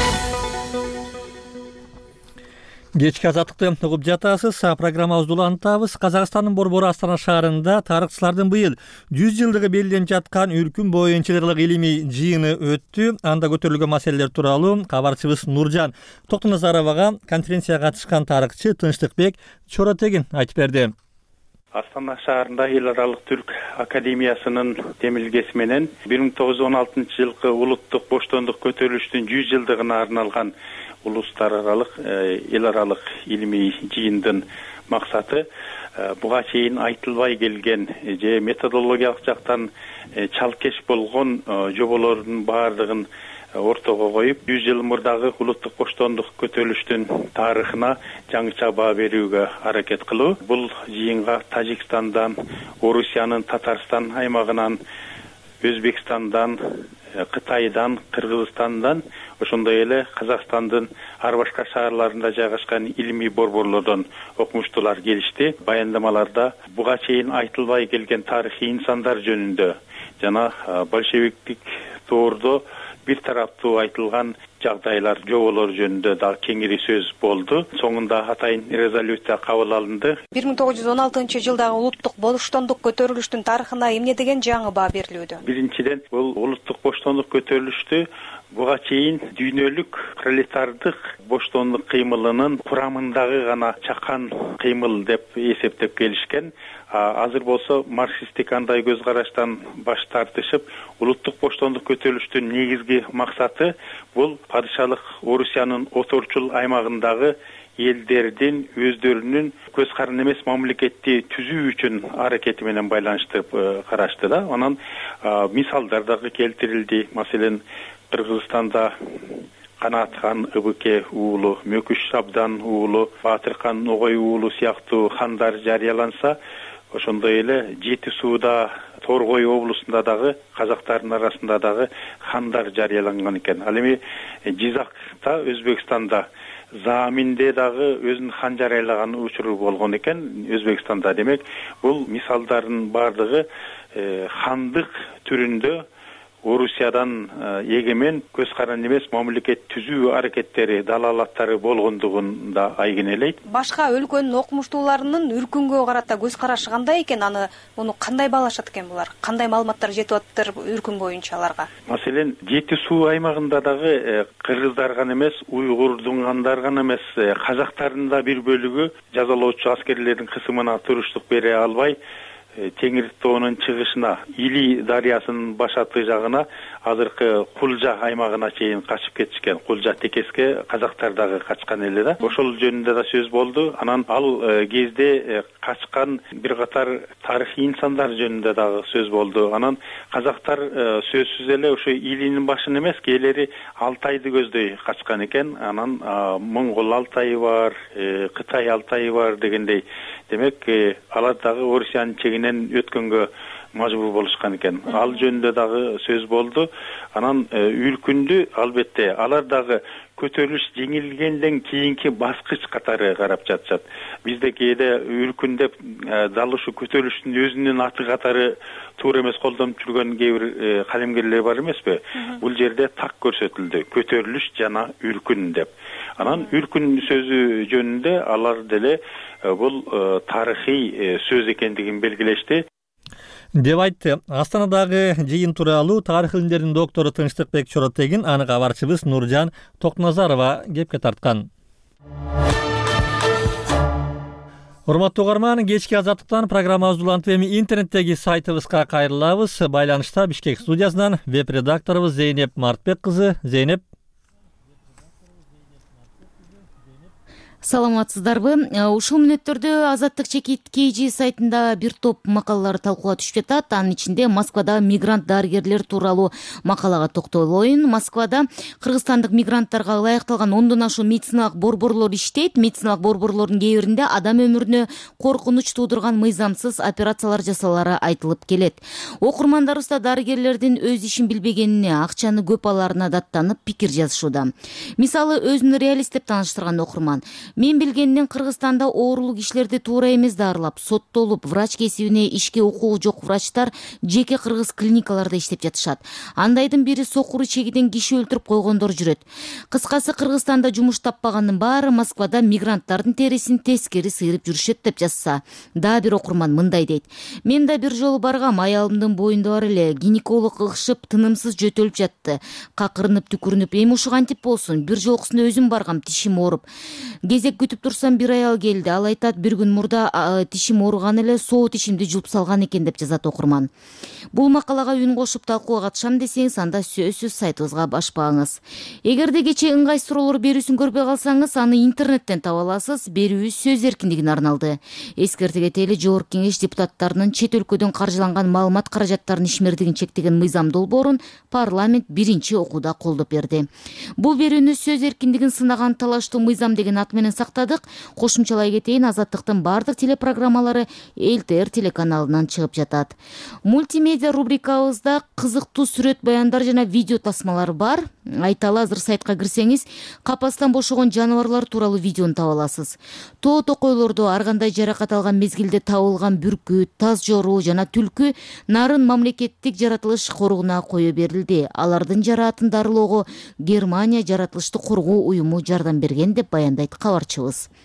Кечки азаттыкты угуп жатасыз. Программабызды улантабыз. Казакстандын Борбор Астана шаарында тарыхчылардын быйыл 100 жылдыгы белгиленип жаткан үркүн боюнчалык илимий жыйыны өттү. Анда көтөрүлгөн маселелер тууралуу кабарчыбыз Нуржан Токтоназаровага конференцияга катышкан тарыхчы Тынчтыкбек Чоротегин айтып берди. Астана шаарында эл аралык түрк академиясынын темилгеси менен 1916-жылкы улуттук боштондук көтөрүлүштүн 100 жылдыгына арналган улустар аралык эл аралык илимий жыйындын максаты буга чейин айтылбай келген же методологиялык жактан чалкеш болгон жоболордун баардыгын ортого коюп 100 жыл мурдагы улуттук боштондук көтөрүлүштүн тарыхына жаңыча баа берүүгө аракет кылуу. Бул жыйынга Тажикстандан, Орусиянын Татарстан аймагынан, Өзбекстандан, Кытайдан, Кыргызстандан, ошондой эле Казакстандын ар башка шаарларында жайгашкан илимий борборлордон окумуштуулар келишти. Баяндамаларда буга чейин айтылбай келген тарыхый инсандар жөнүндө жана большевиктик тоордо бир тараптуу айтылган жагдайлар, жоболор жөнүндө да кеңири сөз болду. Соңунда атайын резолюция кабыл алынды. 1916-жылдагы улуттук боштондук көтөрүлүштүн тарыхына эмне деген жаңы баа берилүүдө? Биринчиден, бул улуттук боштондук көтөрүлүштү буга чейин дүйнөлүк пролетардык боштондук кыймылынын курамындагы гана чакан кыймыл деп эсептеп келишкен. Азыр болсо марксисттик андай көз караштан баш тартышып, улуттук боштондук көтөрүлүштүн негизги максаты бул падышалык Орусиянын оторчул аймагындагы элдердин өздөрүнүн көз каран эмес мамлекетти түзүү үчүн аракети менен байланыштырып карашты да. Анан мисалдар дагы келтирилди. Маселен, Кыргызстанда Канаткан Ыбыке уулу, Мөкүш Абдан уулу, Батыркан Огой уулу сыяктуу хандар жарыяланса, ошондой эле Жети сууда Торгой облусунда дагы казактардын арасында дагы хандар жарыяланган экен. Ал эми Жизакта, Өзбекстанда Заминде дагы өзүнүн хан жарыялаган учуру болгон экен Өзбекстанда. Демек, бул мисалдардын бардыгы хандык түрүндө Орусиядан эгемен көз каран эмес мамлекет түзүү аракеттери, далалаттары болгондугун да айгинелейт. Башка өлкөнүн окумуштууларынын үркүнгө карата көз карашы кандай экен? Аны муну кандай баалашат экен булар? Кандай маалыматтар жетип атыптыр үркүн боюнча аларга? Маселен, Жети суу аймагында дагы кыргыздар гана эмес, уйгурдунгандар гана эмес, казактардын да бир бөлүгү жазалоочу аскерлердин кысымына туруштук бере албай, Теңир тоонун чыгышына, Или дарыясынын башаты жагына, азыркы Кулжа аймагына чейин качып кетишкен. Кулжа текеске казактар дагы качкан эле да. Ошол жөнүндө да сөз болду. Анан ал кезде качкан бир катар тарыхый инсандар жөнүндө дагы сөз болду. Анан казактар сөзсүз эле ошо Илинин башын эмес, кээлери Алтайды көздөй качкан экен. Анан Моңгол Алтайы бар, Кытай Алтайы бар дегендей. Демек, алар дагы Орусиянын чегинен өткөнгө мажбур болушкан экен. Ал жөнүндө дагы сөз болду. Анан үркүндү албетте алар дагы көтөрүлүш жеңилгенден кийинки баскыч катары карап жатышат. Бизде кээде үркүн деп дал ушу көтөрүлүштүн өзүнүн аты катары туура эмес колдонуп жүргөн кээ бир калемгерлер бар эмеспи? Бул жерде так көрсөтүлдү. Көтөрүлүш жана үркүн деп. Анан үркүн сөзү жөнүндө алар деле бул тарыхый сөз экендигин белгилешти. Деп айтты. Астанадагы жыйын тууралуу тарых илимдеринин доктору Тынчтыкбек Чоротегин аны кабарчыбыз Нуржан Токназарова кепке тарткан. Урматтуу угарман, кечки Азаттыктан программабызды улантып эми интернеттеги сайтыбызга кайрылабыз. Байланышта Бишкек студиясынан веб-редакторубуз Зейнеп Мартбек кызы. Зейнеп. Саламатсыздарбы? Ушул мүнөттөрдө Азаттык ЧК сайтында бир топ макалалар талкууга түшүп жатат. Анын ичинде Москвада мигрант дарыгерлер тууралуу макалага токтолоюн. Москвада кыргызстандык мигранттарга ылайыкталган 10дон ашуун медициналык борборлор иштейт. Медициналык борборлордун кээ биринде адам өмүрүнө коркунуч туудурган мыйзамсыз операциялар жасалары айтылып келет. Окурмандарыбыз да дарыгерлердин өз ишин билбегенине, акчаны көп аларына даттанып пикир жазышууда. Мисалы, өзүн реалист деп тааныштырган окурман: мен билгенден Кыргызстанда оорулуу кишилерди туура эмес дарылап, соттолуп, врач кесибине ишке укугу жок врачтар жеке кыргыз клиникаларда иштеп жатышат. Андайдын бири сокуру чегиден киши өлтүрүп койгондор жүрөт. Кыскасы, Кыргызстанда жумуш таппаганын баары Москвада мигранттардын терисин тескери сыйрып жүрүшөт деп жазса. Дагы бир окурман мындай дейт: мен да бир жолу баргам, аялымдын боюнда бар эле, гинеколог ыгышып, тынымсыз жөтөлүп жатты. Какырынып, түкүрүнүп, эми ушу кантип болсун? Бир жолкусунда өзүм баргам, тишим ооруп. Кезек күтүп турсам, бир аял келди. Ал айтат, бир күн мурда тишим ооруган эле, соо тишимди жулуп салган экен деп жазат окурман. Бул макалага үн кошуп талкууга катышам десеңиз, анда сөзсүз сайтыбызга башпаңыз. Эгерде кечээ ыңгай суроолор берүүсүн көрбөй калсаңыз, аны интернеттен таба аласыз. Берүүбүз сөз эркиндигине арналды. Эскерте кетели, Жогорку Кеңеш депутаттарынын чет өлкөдөн каржыланган маалымат каражаттарынын ишмердигин чектеген мыйзам долбоорун парламент биринчи окууда колдоп берди. Бул берүүнү сөз эркиндигин сынаган талаштуу мыйзам деген ат менен сактадык. Кошумчалай кетейин, Азаттыктын бардык телепрограммалары ЛТР телеканалынан чыгып жатат. Мультимедиа рубрикабызда кызыктуу сүрөт, баяндар жана видео тасмалар бар. Айталы, азыр сайтка кирсеңиз, капастан бошогон жаныбарлар тууралуу видеону таба аласыз. Тоо токойлордо ар кандай жаракат алган мезгилде табылган бүркүт, таз жору жана түлкү нарын мамлекеттик жаратылыш коргуна кое берилди. Алардын жараатын дарылоого Германия жаратылышты коргоо уюму жардам берген деп баяндайт кабарчыбыз.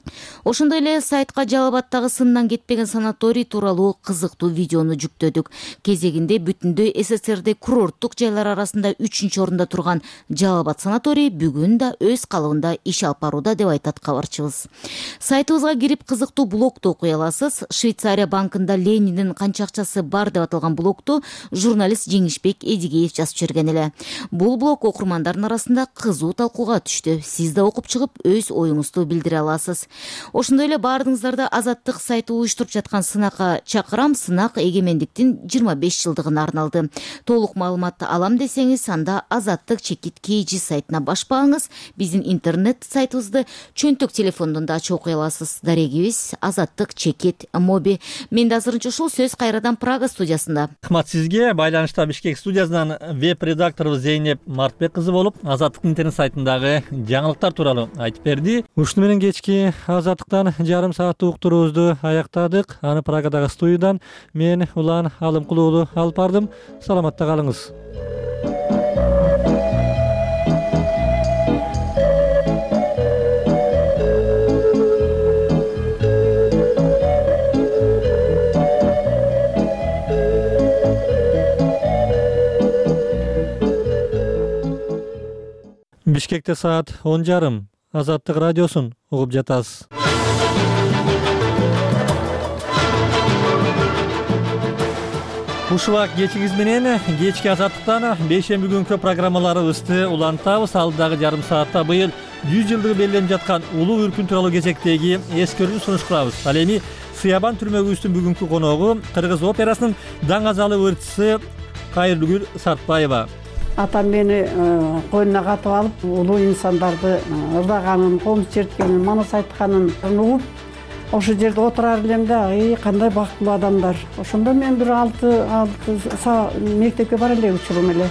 Ошондой эле сайтка Жалал Абаддагы сындан кетпеген санаторий тууралуу кызыктуу видеону жүктөдүк. Кезегинде бүтүндөй СССРде курорттук жайлар арасында 3-чү орунда турган Жалал Абад санаторий бүгүн да өз калыбында иш алып барууда деп айтат кабарчыбыз. Сайтыбызга кирип кызыктуу блогду окуй аласыз. Швейцария банкында Лениндин канча акчасы бар деп аталган блогду журналист Жеңишбек Эдигеев жазып жиберген эле. Бул блог окурмандардын арасында кызуу талкууга түштү. Сиз да окуп чыгып өз оюңузду билдире аласыз. Ошондой эле баардыгыңыздарды Азаттык сайты уюштуруп жаткан сынакка чакырам. Сынак эгемендиктин 25 жылдыгына арналды. Толук маалыматты алам десеңиз, анда Азаттык чекит KG сайтына баш багыңыз. Биздин интернет сайтыбызды чөнтөк телефондон да ачып окуй аласыз. Дарегибиз Азаттык чекит моби. Мен да азырынча ушул сөз кайрадан Прага студиясында. Рахмат сизге. Байланышта Бишкек студиясынан веб-редакторубуз Зейнеп Мартбек кызы болуп, Азаттыктын интернет сайтындагы жаңылыктар тууралуу айтып берди. Ушуну менен кечки Азаттыктан жарым сааттык уктуруубузду аяктадык. Аны Прагадагы студиядан мен Улан Алымкулуу уулу алып бардым. Саламатта калыңыз. Бишкекте саат 10:30. Азаттык радиосун угуп жатасыз. Ушул кечиңиз менен кечки Азаттыктан бейшемби күнкү программаларыбызды улантабыз. Алдагы жарым саатта быйыл 100 жылдыгы белгиленип жаткан улуу үркүн тууралуу кезектеги эскертүүнү сунуш кылабыз. Ал эми Сыябан түрмөгүбүздүн бүгүнкү коногу Кыргыз операсынын даңазалуу ырчысы Кайыргүл Сартбаева. Атам мени койнуна катып алып, улуу инсандарды ырдаганын, комуз черткенин, манас айтканын угуп, ошол жерде отурар элем да, кандай бактылуу адамдар. Ошондо мен бир 6 мектепке бара элек учурум эле.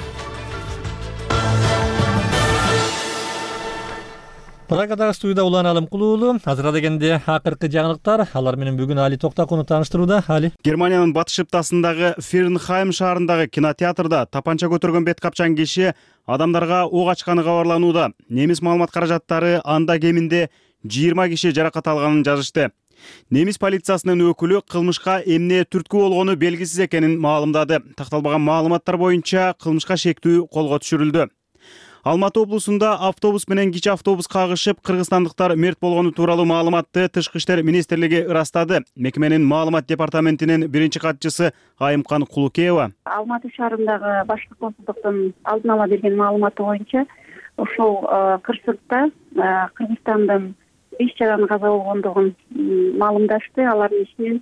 Прагадагы студияда Улан Алымкулуу уулу. Азыр дегенде акыркы жаңылыктар. Алар менен бүгүн Али Токтакунов тааныштырууда. Али. Германиянын батыш шыптасындагы Фернхайм шаарындагы кинотеатрда тапанча көтөргөн бет капчан киши адамдарга ок ачканы кабарланууда. Немис маалымат каражаттары анда кеминде 20 киши жаракат алганын жазышты. Немис полициясынын өкүлү кылмышка эмне түрткү болгону белгисиз экенин маалымдады. Такталбаган маалыматтар боюнча кылмышка шектүү колго түшүрүлдү. Алматы облусунда автобус менен кичи автобус кагышып, кыргызстандыктар мерт болгону тууралуу маалыматты Тышкы иштер министрлиги ырастады. Мекеменин маалымат департаментинин биринчи катчысы Айымкан Кулукеева. Алматы шаарындагы башкы консулдуктун алдын ала берген маалыматы боюнча, ошол кырсыкта Кыргызстандын 5 жараны каза болгондугун маалымдашты. Алардын ичинен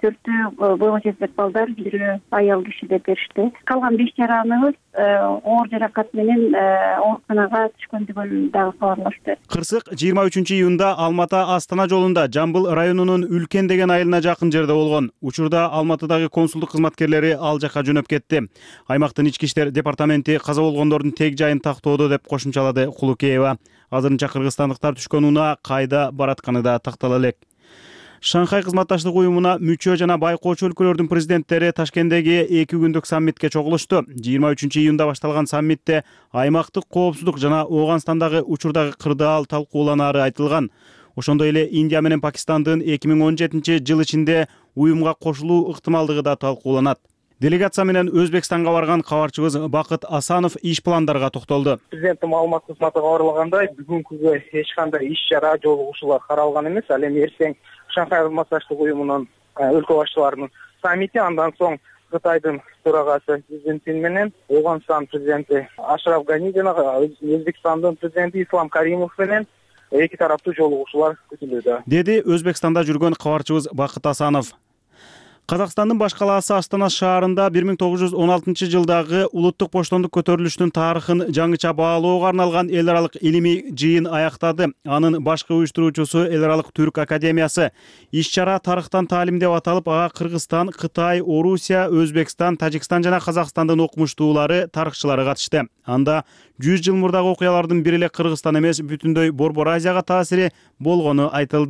4 бойло жетпек балдар, 1 аял киши деп беришти. Калган 5 жараныбыз оор жаракат менен ооруканага түшкөндүгүн дагы кабарлашты. Кырсык 23 июнда Алматы Астана жолунда Жамбыл районунун Үлкен деген айылына жакын жерде болгон. Учурда Алматыдагы консулдук кызматкерлери ал жака жөнөп кетти. Аймактын ички иштер департаменти каза болгондордун тег жайын тактоодо деп кошумчалады Кулукеева. Азырынча кыргызстандыктар түшкөн унаа кайда баратканы да тактала элек. Шанхай кызматташтык уюмуна мүчө жана байкоочу өлкөлөрдүн президенттери Ташкенттеги 2 күндүк саммитке чогулушту. 23 июнда башталган саммитте аймактык коопсуздук жана Ооганстандагы учурдагы кырдаал талкууланары айтылган. Ошондой эле Индия менен Пакистандын 2017 жыл ичинде уюмга кошулуу ыктымалдыгы да талкууланат. Делегация менен Өзбекстанга барган кабарчыбыз Бакыт Асанов иш пландарга токтолду. Президенттин маалымат кызматы кабарлагандай, бүгүнкүгө эч кандай иш-чара, жолугушуулар каралган эмес. Ал эми эртең Шанхай кызматташтык уюмунун өлкө башчыларынын саммити, андан соң Кытайдын төрагасы Си Цзиньпин менен Ооганстан президенти Ашраф Гани жана Өзбекстандын президенти Ислам Каримов менен эки тараптуу жолугушуулар күтүлүүдө, деди Өзбекстанда жүргөн кабарчыбыз Бакыт Асанов. Казакстандын баш калаасы Астана шаарында 1916 жылдагы улуттук боштондук көтөрүлүшүнүн тарыхын жаңыча баалоого арналган эл аралык илимий жыйын аяктады. Анын башкы уюштуруучусу Эл аралык түрк академиясы. Иш-чара тарыхтан таалим деп аталып, ага Кыргызстан, Кытай, Орусия, Өзбекстан, Тажикстан жана Казакстандын окумуштуулары, тарыхчылары катышты. Анда 100 жыл мурдагы окуялардын бири эле Кыргызстан эмес, бүтүндөй Борбор Азияга таасири болгону айтылды.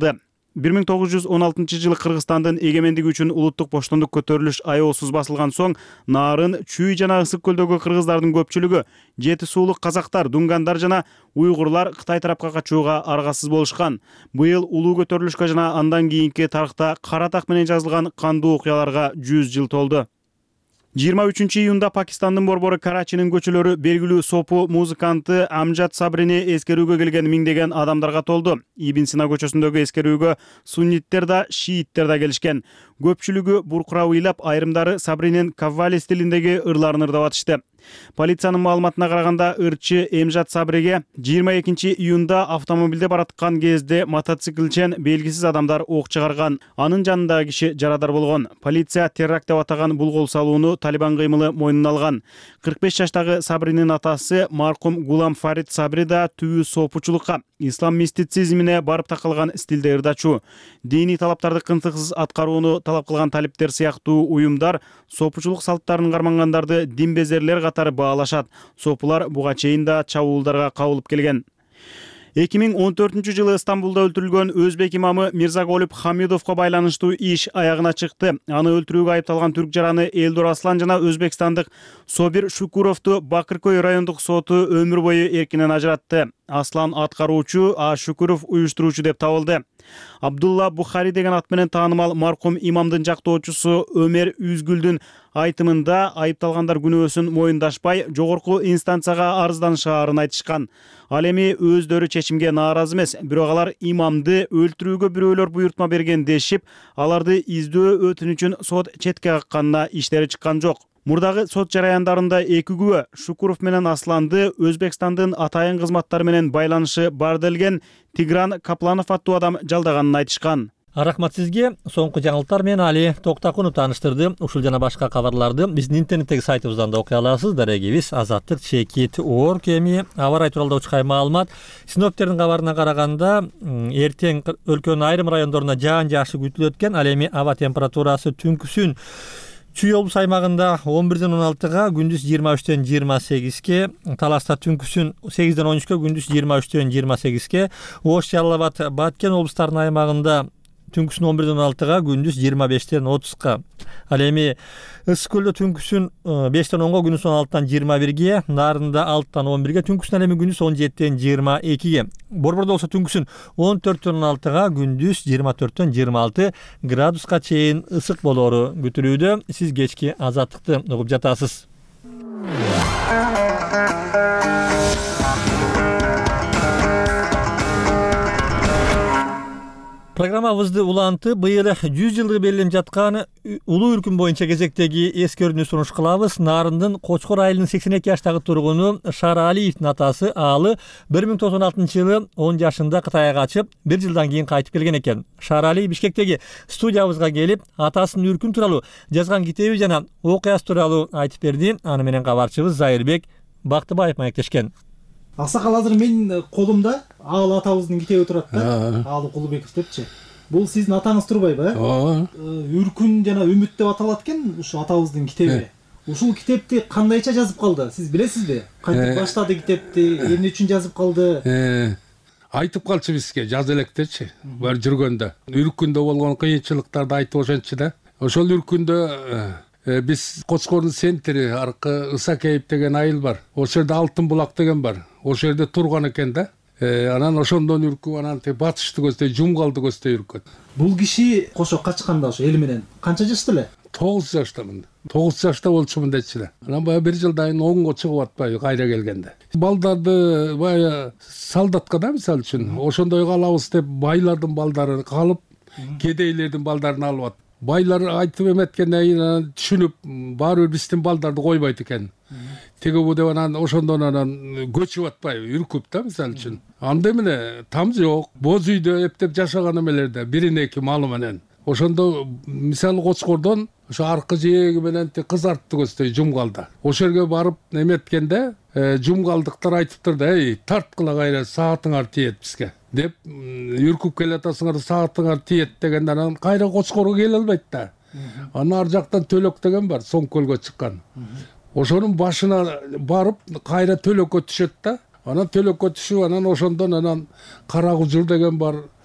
1916-жылы Кыргызстандын эгемендиги үчүн улуттук боштондук көтөрүлүш аеосуз басылган соң Нарын, Чүй жана Ысык көлдөгү кыргыздардын көпчүлүгү, Жети суулук казактар, дунгандар жана уйгурлар Кытай тарапка качууга аргасыз болушкан. Быйыл улуу көтөрүлүшкө жана андан кийинки тарыхта кара так менен жазылган кандуу окуяларга 100 жыл толду. 23-июнда Пакистандын борбору Карачинин көчөлөрү белгилүү сопу музыканты Амжад Сабрини эскерүүгө келген миңдеген адамдарга толду. Ибн Сина көчөсүндөгү эскерүүгө сунниттер да, шииттер да келишкен. Көпчүлүгү буркурап ыйлап, айрымдары Сабринин каввали стилиндеги ырларын ырдап атышты. Полициянын маалыматына караганда, ырчы Эмжат Сабриге 22-июнда автомобилде бараткан кезде мотоциклчен белгисиз адамдар ок чыгарган. Анын жанындагы киши жарадар болгон. Полиция теракт деп атаган бул кол салууну Талибан кыймылы мойнуна алган. 45 жаштагы Сабринин атасы маркум Гулам Фарид Сабри да түбү сопучулукка, ислам мистицизмине барып такалган стилде ырдачу. Диний талаптарды кынтыксыз аткарууну талап кылган талиптер сыяктуу уюмдар сопучулук салттарын кармангандарды динбезерлер катары баалашат. Сопулар буга чейин да чабуулдарга кабылып келген. 2014-жылы Стамбулда өлтүрүлгөн өзбек имамы Мирзаголип Хамидовго байланыштуу иш аягына чыкты. Аны өлтүрүүгө айыпталган түрк жараны Элдор Аслан жана өзбекстандык Собир Шукуровду Бакыркөй райондук соту өмүр бою эркинен ажыратты. Аслан аткаруучу, а Шукуров уюштуруучу деп табылды. Абдулла Бухари деген ат менен таанымал маркум имамдын жактоочусу Өмер Үзгүлдүн айтымында айыпталгандар күнөөсүн моюндашпай, жогорку инстанцияга арызданышаарын айтышкан. Ал эми өздөрү чечимге нааразы эмес, бирок алар имамды өлтүрүүгө бирөөлөр буйртма берген дешип, аларды издөө өтүнүчүн сот четке какканына иштери чыккан жок. Мурдагы сот жараяндарында эки күбө Шукуров менен Асланды Өзбекстандын атайын кызматтары менен байланышы бар делген Тигран Капланов аттуу адам жалдаганын айтышкан. Рахмат сизге. Соңку жаңылыктар менен Али Токтакунов тааныштырды. Ушул жана башка кабарларды биздин интернеттеги сайтыбыздан да окуй аласыз. Дарегибиз Азаттык Чекит.org эми аба ырайы тууралуу учкай маалымат. Синоптиктердин кабарына караганда, эртең өлкөнүн айрым райондоруна жаан жаашы күтүлөт экен. Ал эми аба температурасы түнкүсүн Чүй облус аймагында 11-ден 16-га, күндүз 23-тен 28-ке, Таласта түнкүсүн 8-ден 13-ке, күндүз 23-тен 28-ке, Ош, Жалал-Абад, Баткен облустарынын аймагында түнкүсүн 11-ден 16-га, күндүз 25-тен 30-ка. Ал эми Ысык көлдө түнкүсүн 5-тен 10-га, күндүз 16-тан 21-ге, Нарында 6-тан 11-ге, түнкүсүн ал эми күндүз 17-тен 22-ге. Борбордо болсо түнкүсүн 14-тен 16-га, күндүз 24-тен 26 градуска чейин ысык болоору күтүлүүдө. Сиз кечки Азаттыкты угуп жатасыз. Программабызды улантып, быйыл 100 жылдыгы белгиленип жаткан улуу үркүн боюнча кезектеги эскерүүнү сунуш кылабыз. Нарындын Кочкор айылынын 82 жаштагы тургуну Шаралиевдин атасы Аалы 1916-жылы 10 жашында Кытайга качып, 1 жылдан кийин кайтып келген экен. Шаралиев Бишкектеги студиябызга келип, атасынын үркүн тууралуу жазган китеби жана окуясы тууралуу айтып берди. Аны менен кабарчыбыз Зайырбек Бактыбаев маектешкен. Аксакал, азыр менин колумда Аалы атабыздын китеби турат да. Аалы Кулубеков депчи. Бул сиздин атаңыз турбайбы, э? Үркүн жана үмүт деп аталат экен ушу атабыздын китеби. Ушул китепти кандайча жазып калды? Сиз билесизби? Кантип баштады китепти? Эмне үчүн жазып калды? Айтып калчу бизге, жаза электечи. Бар жүргөндө. Үркүндө болгон кыйынчылыктарды айтып ошентчи да. Ошол үркүндө биз Кочкордун центри аркы Ысакейип деген айыл бар. Ошол жерде Алтын булак деген бар. Ошол жерде турган экен да. Анан ошондон үркүп, анан батышты көздөй, жумгалды көздөй үркөт. Бул киши кошо качканда ошо эл менен канча жашта эле? 9 жаштамын. 9 жашта болчумун дечи эле. Анан баягы 1 жылдан 10го чыгып атпайбы кайра келгенде. Балдарды баягы солдатка да мисалы үчүн ошондой калабыз деп байлардын балдарын калып, кедейлердин балдарын алып ат. Байлар айтып эметкенден кийин түшүнүп, баары бир биздин балдарды койбойт экен. Теге бу деп анан ошондон анан көчүп атпайбы, үркүп да мисалы үчүн. Анда эмне там жок, боз үйдө эптеп жашаган эмелерде, бирин эки малы менен. Ошондо мисалы Кочкордон ошо аркы жээги менен кызартты көздөй жумгалда. Ошол жерге барып эметкенде жумгалдыктар айтыптыр да, тарткыла кайра саатыңар тиет бизге деп, үркүп келатасыңар, саатыңар тиет дегенде анан кайра Кочкорго келе албайт да. Анан ар жактан Төлөк деген бар, Соң көлгө чыккан. Ошонун башына барып кайра Төлөккө түшөт да. Анан Төлөккө түшүп, анан ошондон анан Кара Кужур деген бар,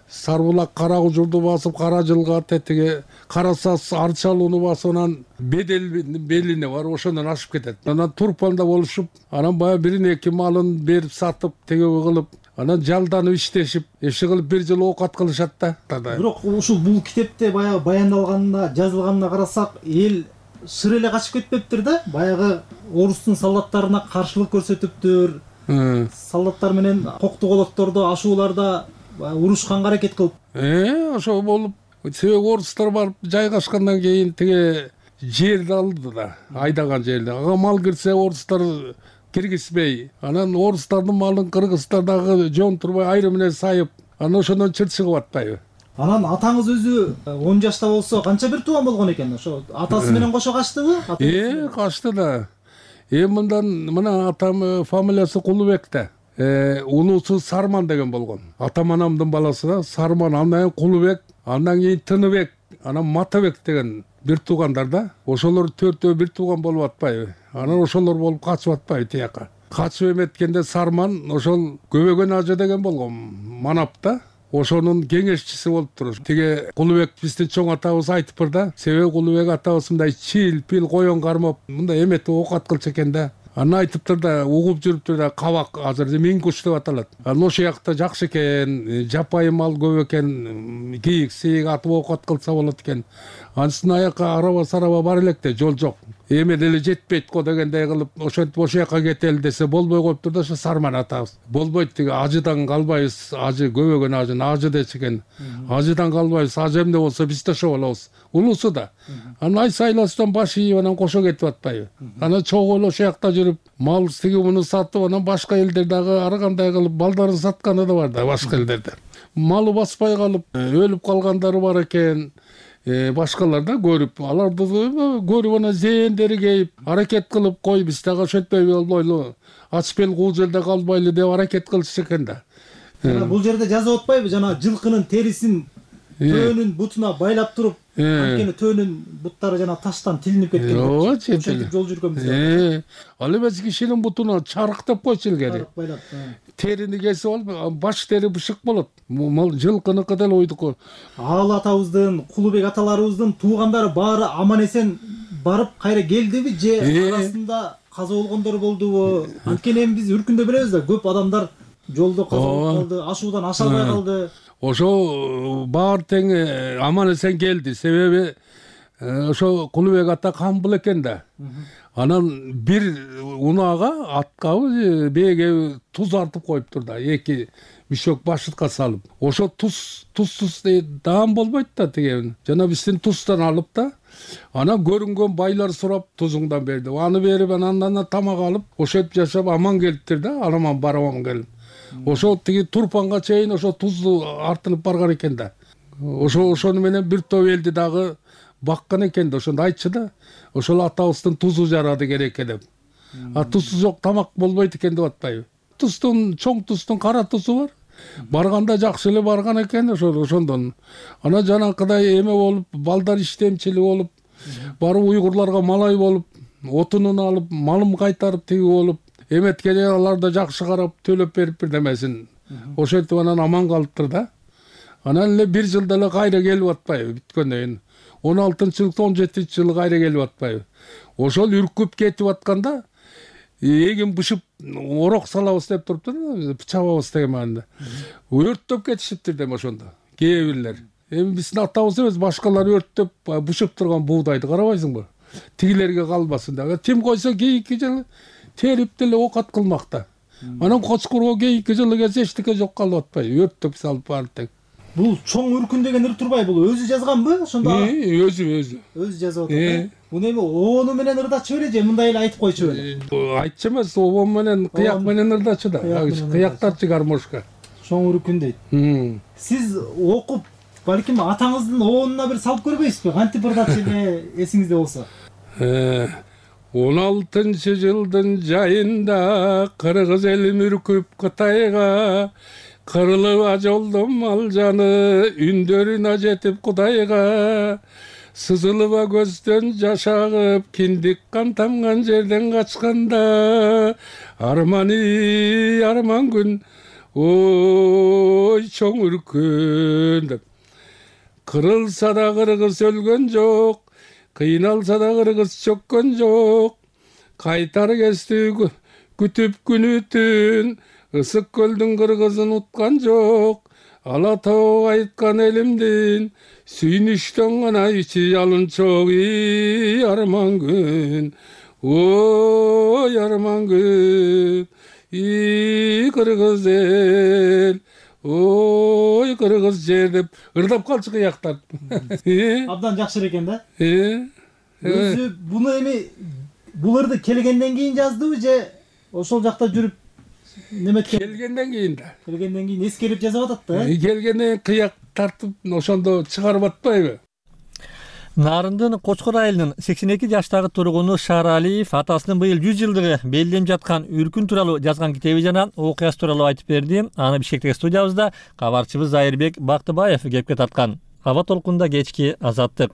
Сарбулак кара кужурду басып кара жылга тетиги Карасас Арчалууну басып анан белине бар ошондон ашып кетет. Анан Турпанда болушуп анан баягы бирин эки малын берип сатып тегеби кылып анан жалданып иштешип иши кылып бир жыл оокат кылышат да. Бирок ушул бул китепте баягы баяндалганына жазылганына карасак эл шыр эле качып кетпептир да. Баягы орустун солдаттарына каршылык көрсөтүптүр. Солдаттар менен коктуголоттордо ашууларда урушканга аракет кылып. Ошо болуп себеби орустар барып жайгашкандан кийин тиги жерди алды да, айдаган жерди. Ага мал кирсе орустар киргизбей, анан орустардын малын кыргызстардагы жон турбай айрым менен сайып, анан ошондон чыр чыгып атпайбы? Анан атаңыз өзү 10 жашта болсо канча бир тууган болгон экен? Ошо атасы менен кошо качтыбы? Качты да. Мына атам фамилиясы Кулубек да. Улуусу Сарман деген болгон. Атам анамдын баласы да Сарман, андан кийин Кулубек, андан кийин Тыныбек, анан Матабек деген бир туугандар да. Ошолор төртөө бир тууган болуп атпайбы? Анан ошолор болуп качып атпайбы тияка? Качып эметкенде Сарман ошол Көбөгөн ажы деген болгон Манапта. Ошонун кеңешчиси болуптур. Тиги Кулубек биздин чоң атабыз айтыптыр да. Себеби Кулубек атабыз мындай чил, пил, коён кармап, мындай эметип оокат кылчу экен да. Анан айтыптыр да, угуп жүрүптүр да, кабак азыр минкуш деп аталат. Анан ошол жакта жакшы экен, жапайы мал көп экен, кийик, сейик атып оокат кылса болот экен. Ансын аяка араба сараба бар электе, жол жок. Эме деле жетпейт го дегендей кылып, ошентип ошол жака кетели десе болбой коюптур да, ошо Сарман атабыз. Болбойт тиги ажыдан калбайбыз, ажы көбөгөн ажын ажы дечи экен. Ажыдан калбайбыз, ажы эмне болсо биз да ошо болобуз. Улуусу да. Анан ай сайласынан баш ийип анан кошо кетип атпайбы? Анан чогуу ошол жакта жүрүп, мал тиги муну сатып, анан башка элдер дагы ар кандай кылып балдарын сатканы да бар да башка элдерде. Малы баспай калып, өлүп калгандары бар экен. Башкалар да көрүп, аларды көрүп анан зээндери кейип, аракет кылып кой биз дагы ошентпей болбойлу, ач бел кул жерде калбайлы деп аракет кылышчу экен да. Бул жерде жазып атпайбы, жана жылкынын терисин төөнүн бутуна байлап туруп, анткени төөнүн буттары жана таштан тилинип кеткен. Ошентип жол жүргөнбүз. Ал эмес кишинин бутуна чарык деп койчу илгери. Терини кесип алып, баш тери бышык болот. Жылкыныкы деле ойдуку. Ал атабыздын, Кулубек аталарыбыздын туугандары баары аман эсен барып кайра келдиби же арасында каза болгондор болдубу? Анткени эми биз Үркүндө билебиз да, көп адамдар жолдо каза болуп калды, ашуудан аша албай калды. Ошо баары тең аман эсен келди. Себеби ошо Кулубек ата камбыл экен да. Анан бир унаага аткабы бээге туз артып коюптур да, 2 бишок башытка салып. Ошо туз даам болбойт да тиги. Жана биздин туздан алып да, анан көрүнгөн байлар сурап тузуңдан берди. Аны берип анан тамак алып, ошентип жашап аман келиптир да, араман бараман келип. Ошо тиги Турпанга чейин ошо тузду артынып барган экен да. Ошону менен бир топ элди дагы баккан экен да, ошондо айтчу да. Ошол атабыздын тузу жарады керек деп. Тузу жок тамак болбойт экен деп атпайбы? Туздун, чоң туздун кара тузу бар. Барганда жакшы эле барган экен ошондон. Анан жанакыдай эме болуп, балдар иштемчилик болуп, барып уйгурларга малай болуп, отунун алып, малым кайтарып тиги болуп, эметкене алар да жакшы карап төлөп берип бирдемесин. Ошентип анан аман калыптыр да. Анан эле бир жылда эле кайра келип атпайбы бүткөндөн кийин. 16-жылы, 17-жылы кайра келип атпайбы. Ошол үркүп кетип атканда эгин бышып орок салабыз деп туруптур, чабабыз деген маанада. Өрттөп кетишиптир дем ошондо. Кээ бирлер. Эми биздин атабыз эмес, башкалар өрттөп бышып турган буудайды карабайсыңбы? Тигилерге калбасын деп. Тим койсо кийинки жылы терип деле оокат кылмакта. Анан кочкурго кийинки жылы келсе эчтеке жок калып атпайбы, өрттөп салып барып. Бул чоң үркүн деген ыр турбай, бул өзү жазганбы ошондо? Өзү жазып атат. Бул эми обону менен ырдачы беле же мындай эле айтып койчу беле? Айтчу эмес, обон менен кыяк менен ырдачу да. Кыяктарчы гармошка. Чоң үркүн дейт. Сиз окуп, балким атаңыздын обонуна бир салып көрбөйсүзбү? Кантип ырдачу эле эсиңизде болсо? 16-жылдын жайында кыргыз элим үркүп Кытайга, кырылып ажолдом мал жаны, үндөрүнө жетип Кудайга. Сызылыба көздөн жаш агып, киндик кан тамган жерден качканда, арман күн ой чоң үркүн деп. Кырылса да кыргыз өлгөн жок, кыйналса да кыргыз чөккөн жок. Кайтар кести күтүп күнү түн, ысык көлдүн кыргызын уткан жок. Ала тоо айткан элимдин, сүйүнүштөн гана ичи алынчок. Арман күн, ой арман күн, кыргыз эл, ой кыргыз жер деп ырдап калчу кыяктан. Абдан жакшы экен да. Өзү буну эми бул ырды келгенден кийин жаздыбы же ошол жакта жүрүп келгенден кийин да. Келгенден кийин эскерип жазып атат да. Келгенден кыяк тартып ошондо чыгарып атпайбы? Нарындын Кочкор айылынын 82 жаштагы тургуну Шаралиев атасынын быйыл 100 жылдыгы белгиленип жаткан үркүн тууралуу жазган китеби жана окуясы тууралуу айтып берди. Аны Бишкектеги студиябызда кабарчыбыз Зайырбек Бактыбаев кепке тарткан. Аба толкунда кечки азаттык.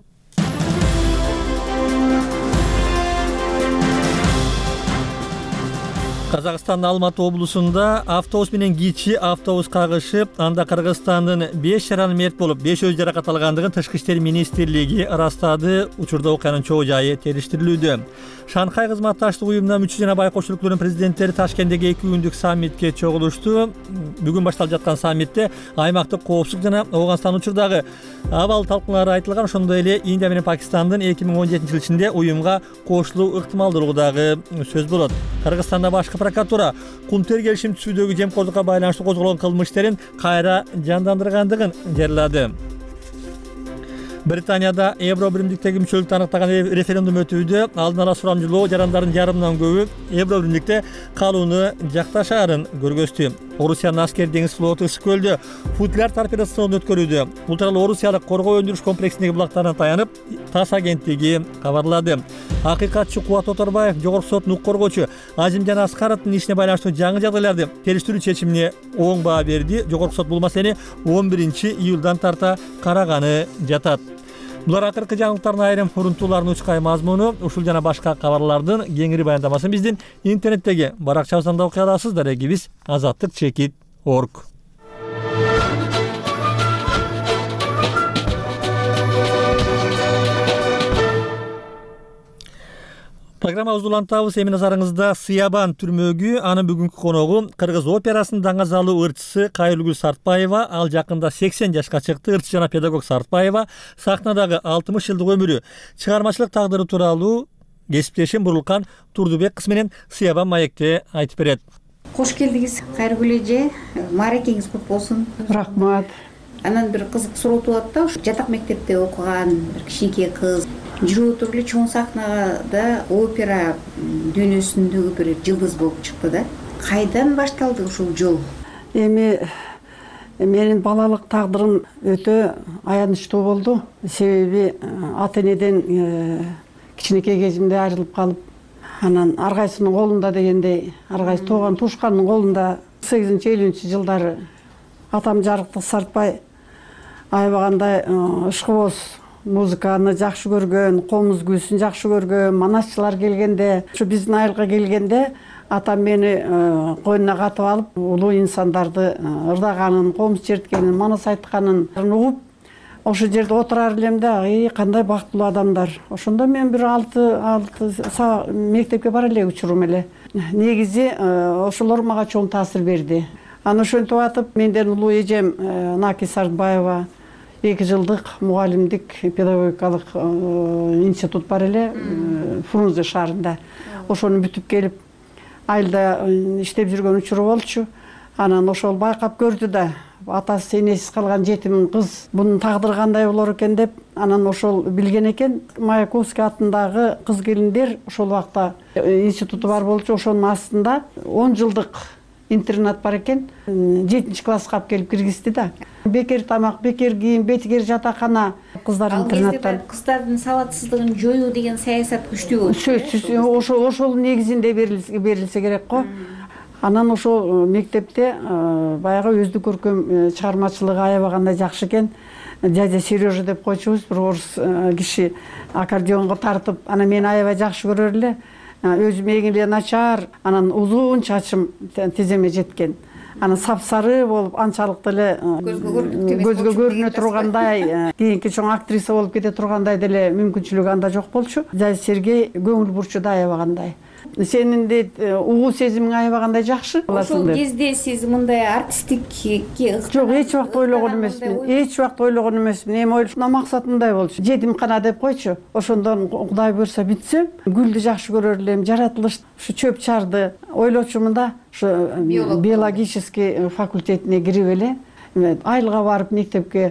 Казакстандын Алматы облусунда автобус менен кичи автобус кагышып, анда Кыргызстандын 5 жараны мерт болуп, 5 өз жаракат алгандыгын Тышкы иштер министрлиги ырастады. Учурда окуянын чоо жайы териштирилүүдө. Шанхай кызматташтык уюмуна мүчө жана байкош өлкөлөрүнүн президенттери Ташкенттеги 2 күндүк саммитке чогулушту. Бүгүн башталып жаткан саммитте аймактык коопсуздук жана Ооганстан учурдагы абал талкуулары айтылган. Ошондой эле Индия менен Пакистандын 2017 жыл ичинде уюмга кошулуу ыктымалдуулугу дагы сөз болот. Кыргызстанда башкы прокуратура кум тер келишим түзүүдөгү жемкордукка байланыштуу козголгон кылмыш иштерин кайра жандандыргандыгын жарыялады. Британияда Евро биримдиктеги мүчөлүктү аныктаган референдум өтүүдө. Алдын ала сурамжылоо жарандардын жарымынан көбү Евро биримдикте калууну жакташаарын көргөздү. Орусиянын аскер деңиз флоту Ысык көлдө футляр торпедосунан өткөрүүдө. Бул тууралуу Орусиялык коргоо өндүрүш комплексиндеги булактарына таянып, ТАСС агенттиги кабарлады. Акыйкатчы Кубат Оторбаев Жогорку соттун укук коргоочу Азимжан Аскаровдун ишине байланыштуу жаңы жагдайларды териштирүү чечимине оң баа берди. Жогорку сот бул маселени 11-июлдан тарта караганы жатат. Булар акыркы жаңылыктардын айрым урунтууларынын учкай мазмуну. Ушул жана башка кабарлардын кеңири баяндамасын биздин интернеттеги баракчабыздан да окуй аласыз. Дарегибиз azattikchekit.org. Программабызды улантабыз. Эми назарыңызда Сыябан түрмөгү. Анын бүгүнкү коногу Кыргыз операсынын даңазалуу ырчысы Кайыргүл Сартбаева. Ал жакында 80 жашка чыкты. Ырчы жана педагог Сартбаева сахнадагы 60 жылдык өмүрү, чыгармачылык тагдыры тууралуу кесиптешим Бурулкан Турдубек кызы менен Сыябан маекте айтып берет. Кош келдиңиз Кайыргүл эже. Мааракеңиз кут болсун. Рахмат. Анан бир кызык суроо туулат да. Жатак мектепте окуган бир кичинекей кыз жүрүп отуруп эле чоң сахнада опера дүйнөсүндөгү бир жылдыз болуп чыкты да. Кайдан башталды ушул жол? Эми менин балалык тагдырым өтө аянычтуу болду. Себеби ата энеден кичинекей кезимде айрылып калып, анан ар кайсынын колунда дегендей, ар кайсы тууган туушкандын колунда 8-50 атам Жарыктык Сартбай аябагандай ышкыбоз музыканы жакшы көргөн, комуз күүсүн жакшы көргөн, манасчылар келгенде, ушу биздин айылга келгенде атам мени койнуна катып алып, улуу инсандарды ырдаганын, комуз черткенин, манас айтканын угуп, ошол жерде отурар элем да, кандай бактылуу адамдар. Ошондо мен бир 6 мектепке бара элек учурум эле. Негизи ошолор мага чоң таасир берди. Аны ошентип атып, менден улуу эжем Наки Сартбаева 2 жылдык мугалимдик педагогикалык институт бар эле Фрунзе шаарында. Ошону бүтүп келип, айылда иштеп жүргөн учуру болчу. Анан ошол байкап көрдү да, атасы энесиз калган жетим кыз бунун тагдыры кандай болор экен деп, анан ошол билген экен. Маяковский атындагы кыз келиндер ошол убакта институту бар болчу. Ошонун астында 10 жылдык интернат бар экен. 7 класска алып келип киргизди да. Бекер тамак, бекер кийим, бекер жатакана, кыздар интернаттан. Кыздардын сабатсыздыгын жоюу деген саясат күчтүү. Сөзсүз ошол негизинде берилсе керек го. Анан ошол мектепте баягы өздүк көркөм чыгармачылыгы аябагандай жакшы экен. Дядя Сережа деп койчубуз, бир орус киши аккордеонго тартып, анан мени аябай жакшы көрөр эле. Өзүм эң эле начар, анан узун чачым тиземе жеткен. анан сапсары болуп анчалык деле көзгө көрүнө тургандай кийинки чоң актриса болуп кете тургандай деле мүмкүнчүлүгү анда жок болчу. Дядя Сергей көңүл бурчу да аябагандай. Сенин дейт угуу сезимиң аябагандай жакшы. Ошол кезде сиз мындай артисттикке жок, эч убакта ойлогон эмесмин. Эч убакта ойлогон эмесмин. Эми ойлошум, максат мындай болчу. Жетимкана деп койчу. Ошондон Кудай буйрса бүтсөм, гүлдү жакшы көрөр элем, жаратылыш ушу чөп чарды ойлочумун да, ушу биологический факультетине кирип эле айылга барып мектепке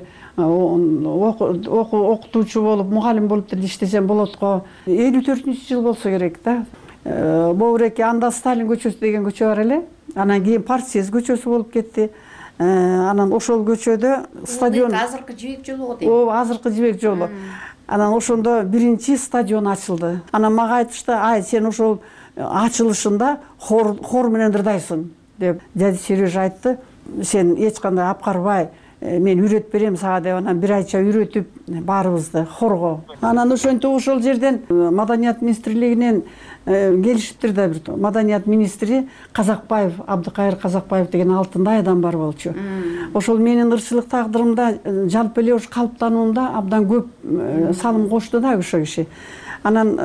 окутуучу болуп, мугалим болуп деле иштесем болот го. 54-жыл болсо керек да. Боуреке анда Сталин көчөсү деген көчө бар эле. Анан кийин Партсъезд көчөсү болуп кетти. Анан ошол көчөдө стадион азыркы Жибек жолу го дейт. Азыркы Жибек жолу. Анан ошондо биринчи стадион ачылды. Анан мага айтышты, ай сен ошол ачылышында хор менен ырдайсың деп. Дядя Сережа айтты, сен эч кандай апкарбай, мен үйрөтүп берем сага деп. Анан бир айча үйрөтүп баарыбызды хорго. Анан ошентип ошол жерден Маданият министрлигинен келишиптир да, бир Маданият министри Казакбаев, Абдыкайыр Казакбаев деген алтындай адам бар болчу. Ошол менин ырчылык тагдырымда, жалпы эле ушу калыптануумда абдан көп салым кошту да ошол киши. Анан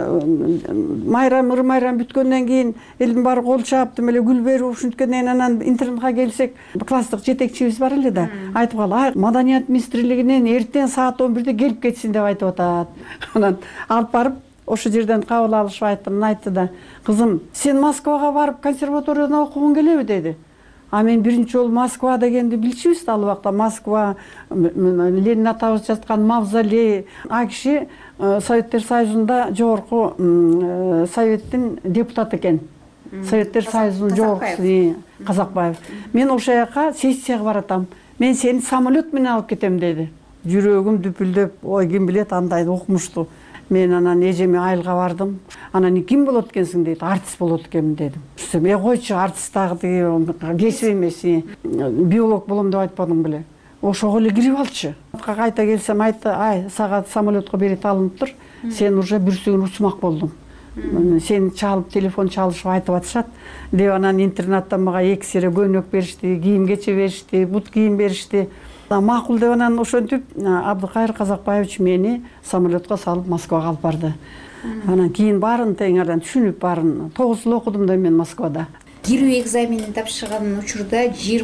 майрам, ыр майрам бүткөндөн кийин элдин баары кол чаап эле гүл берип ушинткенден кийин анан интернетке келсек, класстык жетекчибиз бар эле да, айтып калды, Маданият министрлигинен эртең саат 11-де келип кетсин деп айтып атат. Анан алып барып ошол жерден кабыл алышып айттым, айтты да, кызым, сен Москвага барып консерваторияда окугуң келеби деди. А мен биринчи жолу Москва дегенди билчүбүз да, ал убакта Москва, Ленин атабыз жаткан мавзолей. А киши Советтер Союзунда жогорку советтин депутаты экен. Советтер Союзунун жогоркусу Казакбаев. Мен ошол жака сессияга баратам. Мен сени самолет менен алып кетем деди. Жүрөгүм дүпүлдөп, ой ким билет андай окумушту. Мен анан эжеме айылга бардым. Анан ким болот экенсиң дейт, артист болот экенмин дедим. Койчу, артист дагы кесип эмес, биолог болом деп айтпадың беле. Ошого эле кирип алчу. Кайта келсем айтты, ай, сага самолетко билет алыныптыр. Сен уже бүрсүгүн учмак болдуң. Сени чалып, телефон чалышып айтып атышат деп. Анан интернаттан мага 2 сере көйнөк беришти, кийим кече беришти, бут кийим беришти. Макул деп анан ошентип Абдыкайыр Казакбаевич мени самолетко салып Москвага алып барды. Анан кийин баарын теңерден түшүнүп, баарын 9 жыл окудум да мен Москвада. Кирүү экзаменин тапшырган учурда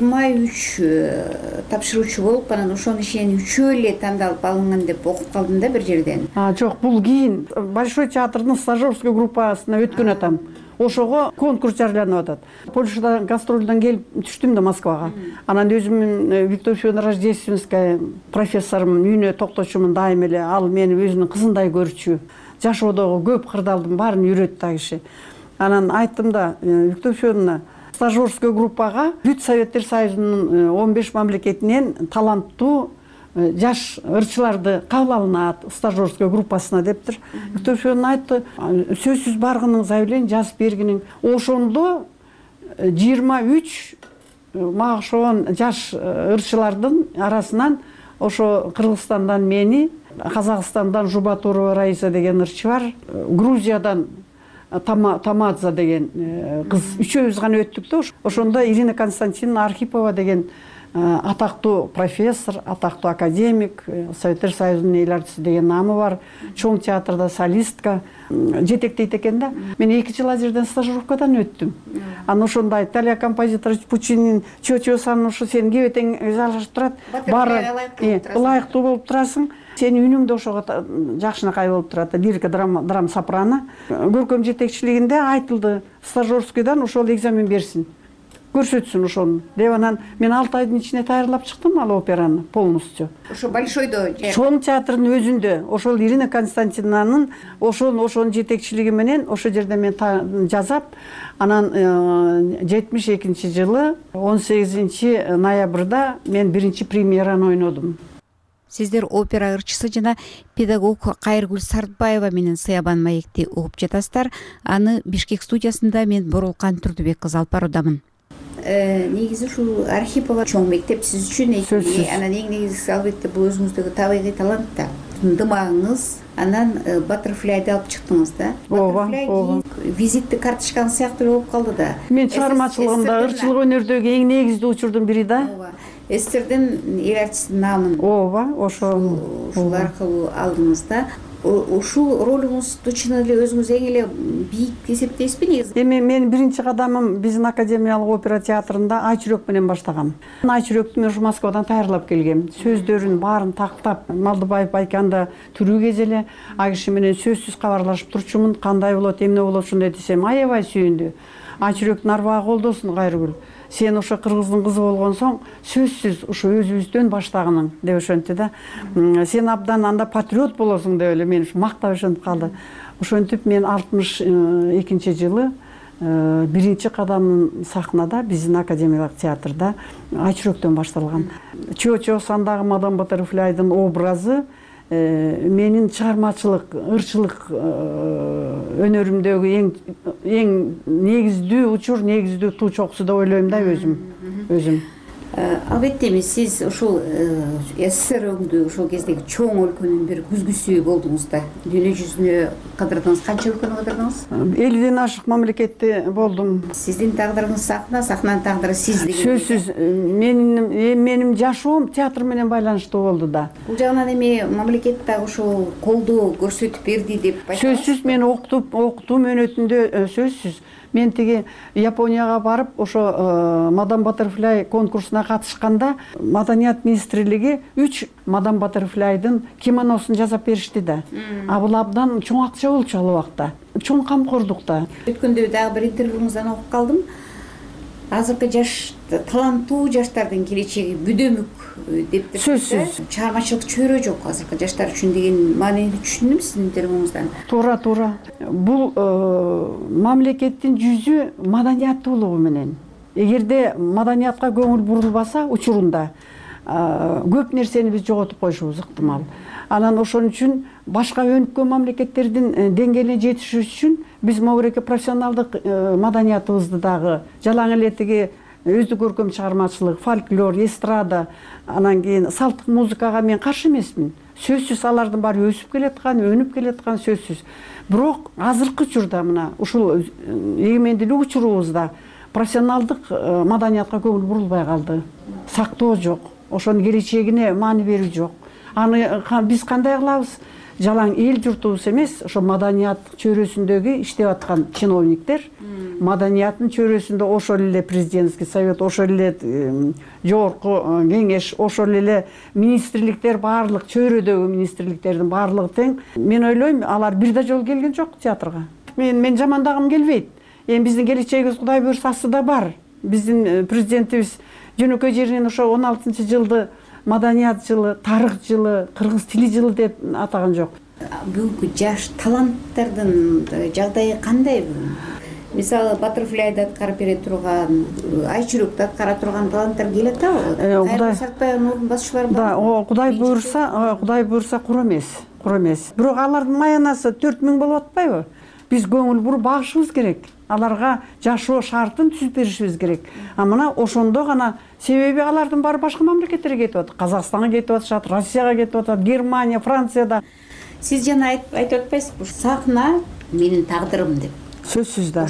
23 тапшыруучу болуп, анан ошонун ичинен 3 эле тандалып алынган деп окуп калдым да бир жерден. Жок, бул кийин Большой театрдын стажерский группасына өткөн атам. Ошого конкурс жарыяланып атат. Польшадан гастролдон келип түштүм да Москвага. Анан өзүмүн Виктор Федоровна Рождественская профессорумун үйүнө токточумун дайым эле. Ал мени өзүнүн кызындай көрчү. Жашоодогу көп кырдаалдын баарын үйрөттү да киши. Анан айттым да, Виктор Федоровна, стажерский группага бүт Советтер Союзунун 15 мамлекетинен таланттуу жаш ырчыларды кабыл алынат стажерский группасына дептир. Виктор Федоровна айтты, сөзсүз баргынын заявление жазып бергиниң. Ошондо 23 мага ошон жаш ырчылардын арасынан ошо Кыргызстандан мени, Казакстандан Жубатурова Раиса деген ырчы бар, Грузиядан Тамадзе деген кыз, үчөөбүз гана өттүк да. Ошондо Ирина Константиновна Архипова деген атактуу профессор, атактуу академик, Советтер Союзунун эл артисти деген намы бар, чоң театрда солистка жетектейт экен да. Мен 2 жыл ал жерден стажировкадан өттүм. Анан ошондо Италия композитор Пучинин чочосанын ушу сен кебетең жалгашып турат, баары ылайыктуу болуп турасың. Сенин үнүң да ошого жакшынакай болуп турат. Лирика драма сопрано. Көркөм жетекчилигинде айтылды, стажерскийдан ошол экзамен берсин, көрсөтсүн ошону деп. Анан мен 6 айдын ичинде даярдап чыктым ал операны полностью. Ошо Большойдо, чоң театрдын өзүндө, ошол Ирина Константиновнанын ошонун жетекчилиги менен ошол жерде мен жазап, анан 72-жылы 18 ноябрда мен биринчи премьераны ойнодум. Сиздер опера ырчысы жана педагог Кайыргүл Сартбаева менен Сыябан маекти угуп жатасыздар. Аны Бишкек студиясында мен Боролкан Турдубек кызы алып баруудамын. Негизи ушул Архипова чоң мектеп сиз үчүн, анан эң негизгиси албетте бул өзүңүздөгү табигый талант да, дымагыңыз. Анан Баттерфляйды алып чыктыңыз да. Баттерфляй визиттик карточкаңыз сыяктуу болуп калды да. Мен чыгармачылыгымда ырчылык өнөрдөгү эң негиздүү учурдун бири да. СССРдин эл элчисинин наамын ооба ошол аркылуу алдыңыз да. Ушул ролуңузду чын эле өзүңүз эң эле бийик эсептейсизби негизи? Эми менин биринчи кадамым биздин Академиялык опера театрында Ай чүрөк менен баштагам. Ай чүрөктү мен ушу Москвадан даярдап келгем. Сөздөрүн баарын тактап, Малдыбаев байканда түрүү кезеле ал киши менен сөзсүз кабарлашып турчумун. Кандай болот, эмне болот ушундай десем, аябай сүйүндү. Ай чүрөктүн арбагы колдосун Кайрыгүл. Сен ошо кыргыздын кызы болгон соң сөзсүз ушу өзүбүздөн баштагының деп ошентти да. Сен абдан анда патриот болосуң деп эле мени мактап ошентип калды. Ошентип мен 62 жылы биринчи кадамын сахнада биздин Академиялык театрда Ай чүрөктөн башталган. Чо сандагы Мадам Баттерфляйдын образы менин чыгармачылык, ырчылык өнөрүмдөгү эң негиздүү учур, негиздүү туу чокусу деп ойлойм да өзүм. Албетте эми сиз ушул СССР өңдүү ошол кездеги чоң өлкөнүн бир күзгүсү болдуңуз да. Дүйнө жүзүнө кыдырдыңыз, канча өлкөнү кыдырдыңыз? 50ден ашык мамлекетте болдум. Сиздин тагдырыңыз сахна, сахнанын тагдыры сиз деген. Сөзсүз менин жашоом театр менен байланыштуу болду да. Бул жагынан эми мамлекет дагы ошол колдоо көрсөтүп берди деп айтасыз. Сөзсүз мен окутум өнөтүндө сөзсүз. Мен тиги Японияга барып, ошо Мадам Баттерфляй конкурсуна катышканда Маданият министрлиги 3 Мадам Баттерфляйдын кимоносун жасап беришти да. А бул абдан чоң акча болчу ал убакта. Чоң камкордукта. Өткөндө дагы бир интервьюңуздан окуп калдым. Азыркы жаш таланттуу жаштардын келечеги бүдөмүк деп сөзсүз. Чыгармачылык чөйрө жок азыркы жаштар үчүн деген маанини түшүндүм сиздин интервьюңуздан. Туура. Бул мамлекеттин жүзү маданияттуулугу менен. Эгерде маданиятка көңүл бурулбаса учурунда көп нерсени биз жоготуп коюшубуз ыктымал. Анан ошон үчүн башка өнүккөн мамлекеттердин деңгээлине жетишиш үчүн биз могуреке профессионалдык маданиятыбызды дагы жалаң эле тиги өздүк көркөм чыгармачылык, фольклор, эстрада, анан кийин салттык музыкага мен каршы эмесмин. Сөзсүз алардын баары өсүп келаткан, өнүп келаткан сөзсүз. Бирок азыркы учурда мына ушул эгемендүүлүк учурубузда профессионалдык маданиятка көңүл бурулбай калды. Сактоо жок. Ошонун келечегине маани берүү жок. Аны биз кандай кылабыз? Жалаң эл журтубуз эмес, ошо маданият чөйрөсүндөгү иштеп аткан чиновниктер, маданияттын чөйрөсүндө ошол эле президентский совет, ошол эле жогорку кеңеш, ошол эле министрликтер, баардык чөйрөдөгү министрликтердин баардыгы тең. Мен ойлойм, алар бир да жолу келген жок театрга. Мен жамандагым келбейт. Эми биздин келечегибиз Кудай буйрса астыда бар. Биздин президентибиз жөнөкөй жеринен ошо 16-жылды маданият жылы, тарых жылы, кыргыз тили жылы деп атаган жок. Бүгүнкү жаш таланттардын жагдайы кандай? Мисалы Баттерфляйды аткарып бере турган, Ай чүрөктү аткара турган таланттар келет атабы? Кайры Сартбаевдин ордун басчылары бар. Да, Кудай буйрса кур эмес. Бирок алардын маянасы 4000 болуп атпайбы? Биз көңүл буруп багышыбыз керек. Аларга жашоо шартын түзүп беришибиз керек. А мына ошондо гана, себеби алардын баары башка мамлекеттерге кетип атат. Казакстанга кетип атышат, Россияга кетип атат, Германия, Францияда. Сиз жана айтып атпайсызбы? Сахна менин тагдырым деп. Сөзсүз да.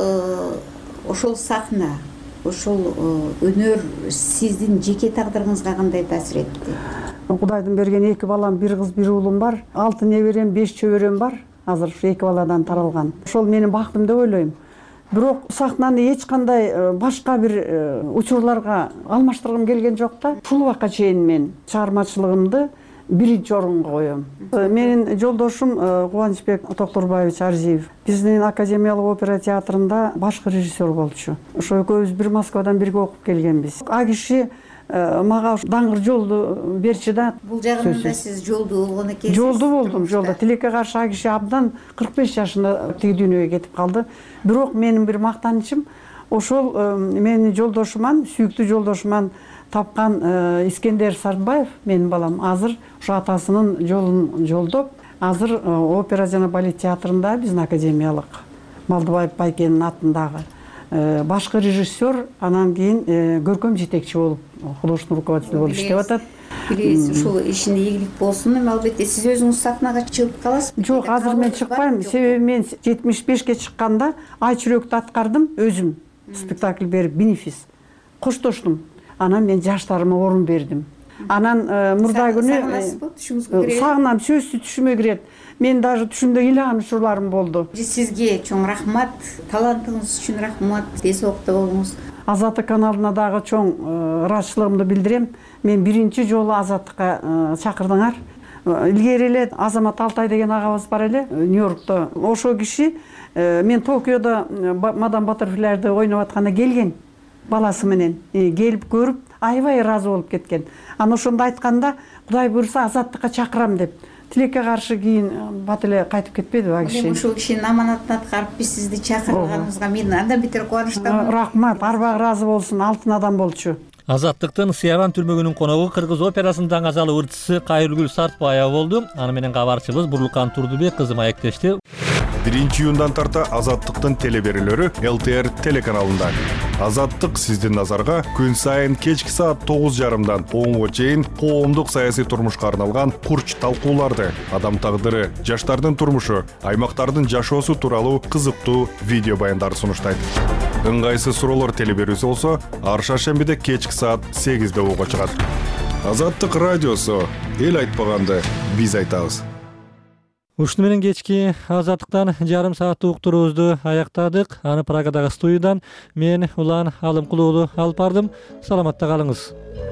Ошол сахна, ошол өнөр сиздин жеке тагдырыңызга кандай таасир этти? Кудайдын берген 2 балам, 1 кыз, 1 уулум бар. 6 неберем, 5 чөбөрөм бар. Азыр 2 баладан таралган. Ошол менин бактым деп ойлойм. Бирок сахнаны эч кандай башка бир учурларга алмаштыргым келген жок да. Ушул убакка чейин мен чыгармачылыгымды биринчи орунга коем. Менин жолдошум Кубанычбек Токторбаевич Арзиев биздин Академиялык опера театрында башкы режиссер болчу. Ошо экөөбүз бир Москвадан бирге окуп келгенбиз. А киши мага даңгыр жолду берчи да. Бул жагында сиз жолдуу болгон экенсиз. Жолдуу болдум, жолдо. Тилекке каршы а киши абдан 45 жашында тиги дүйнөгө кетип калды. Бирок менин бир мактанычым ошол менин жолдошуман, сүйүктүү жолдошуман тапкан Искендер Сартбаев, менин балам, азыр ошо атасынын жолун жолдоп, азыр опера жана балет театрында биздин Академиялык Малдыбаев байкенин атындагы башкы режиссер, анан кийин көркөм жетекчи болуп художественный руководитель болуп иштеп атат. Билебиз, ушул ишине ийгилик болсун. Эми албетте сиз өзүңүз сахнага чыгып каласызбы? Жок, азыр мен чыкпайм. Себеби мен 75ке чыкканда Ай чүрөктү аткардым өзүм. Спектакль берип, бенефис. Коштоштум. Анан мен жаштарыма орун бердим. Анан мурда күнү сагынам, сөзсүз түшүмө кирет. Мен даже түшүмдө ыйлаган учурларым болду. Сизге чоң рахмат, талантыңыз үчүн рахмат. Тез убакытта болуңуз. Азаттык каналына дагы чоң ыраазычылыгымды билдирем. Мен биринчи жолу Азаттыкка чакырдыңар. Илгери эле Азамат Алтай деген агабыз бар эле, Нью-Йоркто. Ошол киши мен Токиодо Мадам Баттерфляйды ойноп атканда келген. Баласы менен келип көрүп, аябай ыраазы болуп кеткен. Аны ошондо айтканда, Кудай буйрса Азаттыкка чакырам деп. Тилекке каршы кийин бат эле кайтып кетпеди ал киши. Ушул кишинин аманатын аткарып биз сизди чакырганыбызга мен андан бетер кубанычтамын. Рахмат, арбак ыраазы болсун, алтын адам болчу. Азаттыктын Сыябан түрмөгүнүн коногу Кыргыз операсынын даңазалы ырчысы Кайыргүл Сартбаева болду. Аны менен кабарчыбыз Бурлукан Турдубек кызы маектешти. 1-июндан тарта Азаттыктын телеберүүлөрү ЛТР телеканалында. Азаттык сиздин назарга күн сайын кечки саат 9:30дан 10:00 чейин коомдук саясий турмушка арналган курч талкууларды, адам тагдыры, жаштардын турмушу, аймактардын жашоосу тууралуу кызыктуу видео баяндарды сунуштайт. Ыңгайсыз суроолор телеберүүсү болсо, ар шаршембиде кечки саат 8:00 угуга чыгат. Азаттык радиосу, эл айтпаганды биз айтабыз. Ушуну менен кечки Азаттыктан жарым сааттык уктуруубузду аяктадык. Аны Прагадагы студиядан мен Улан Алымкулуулу алып бардым. Саламатта калыңыз.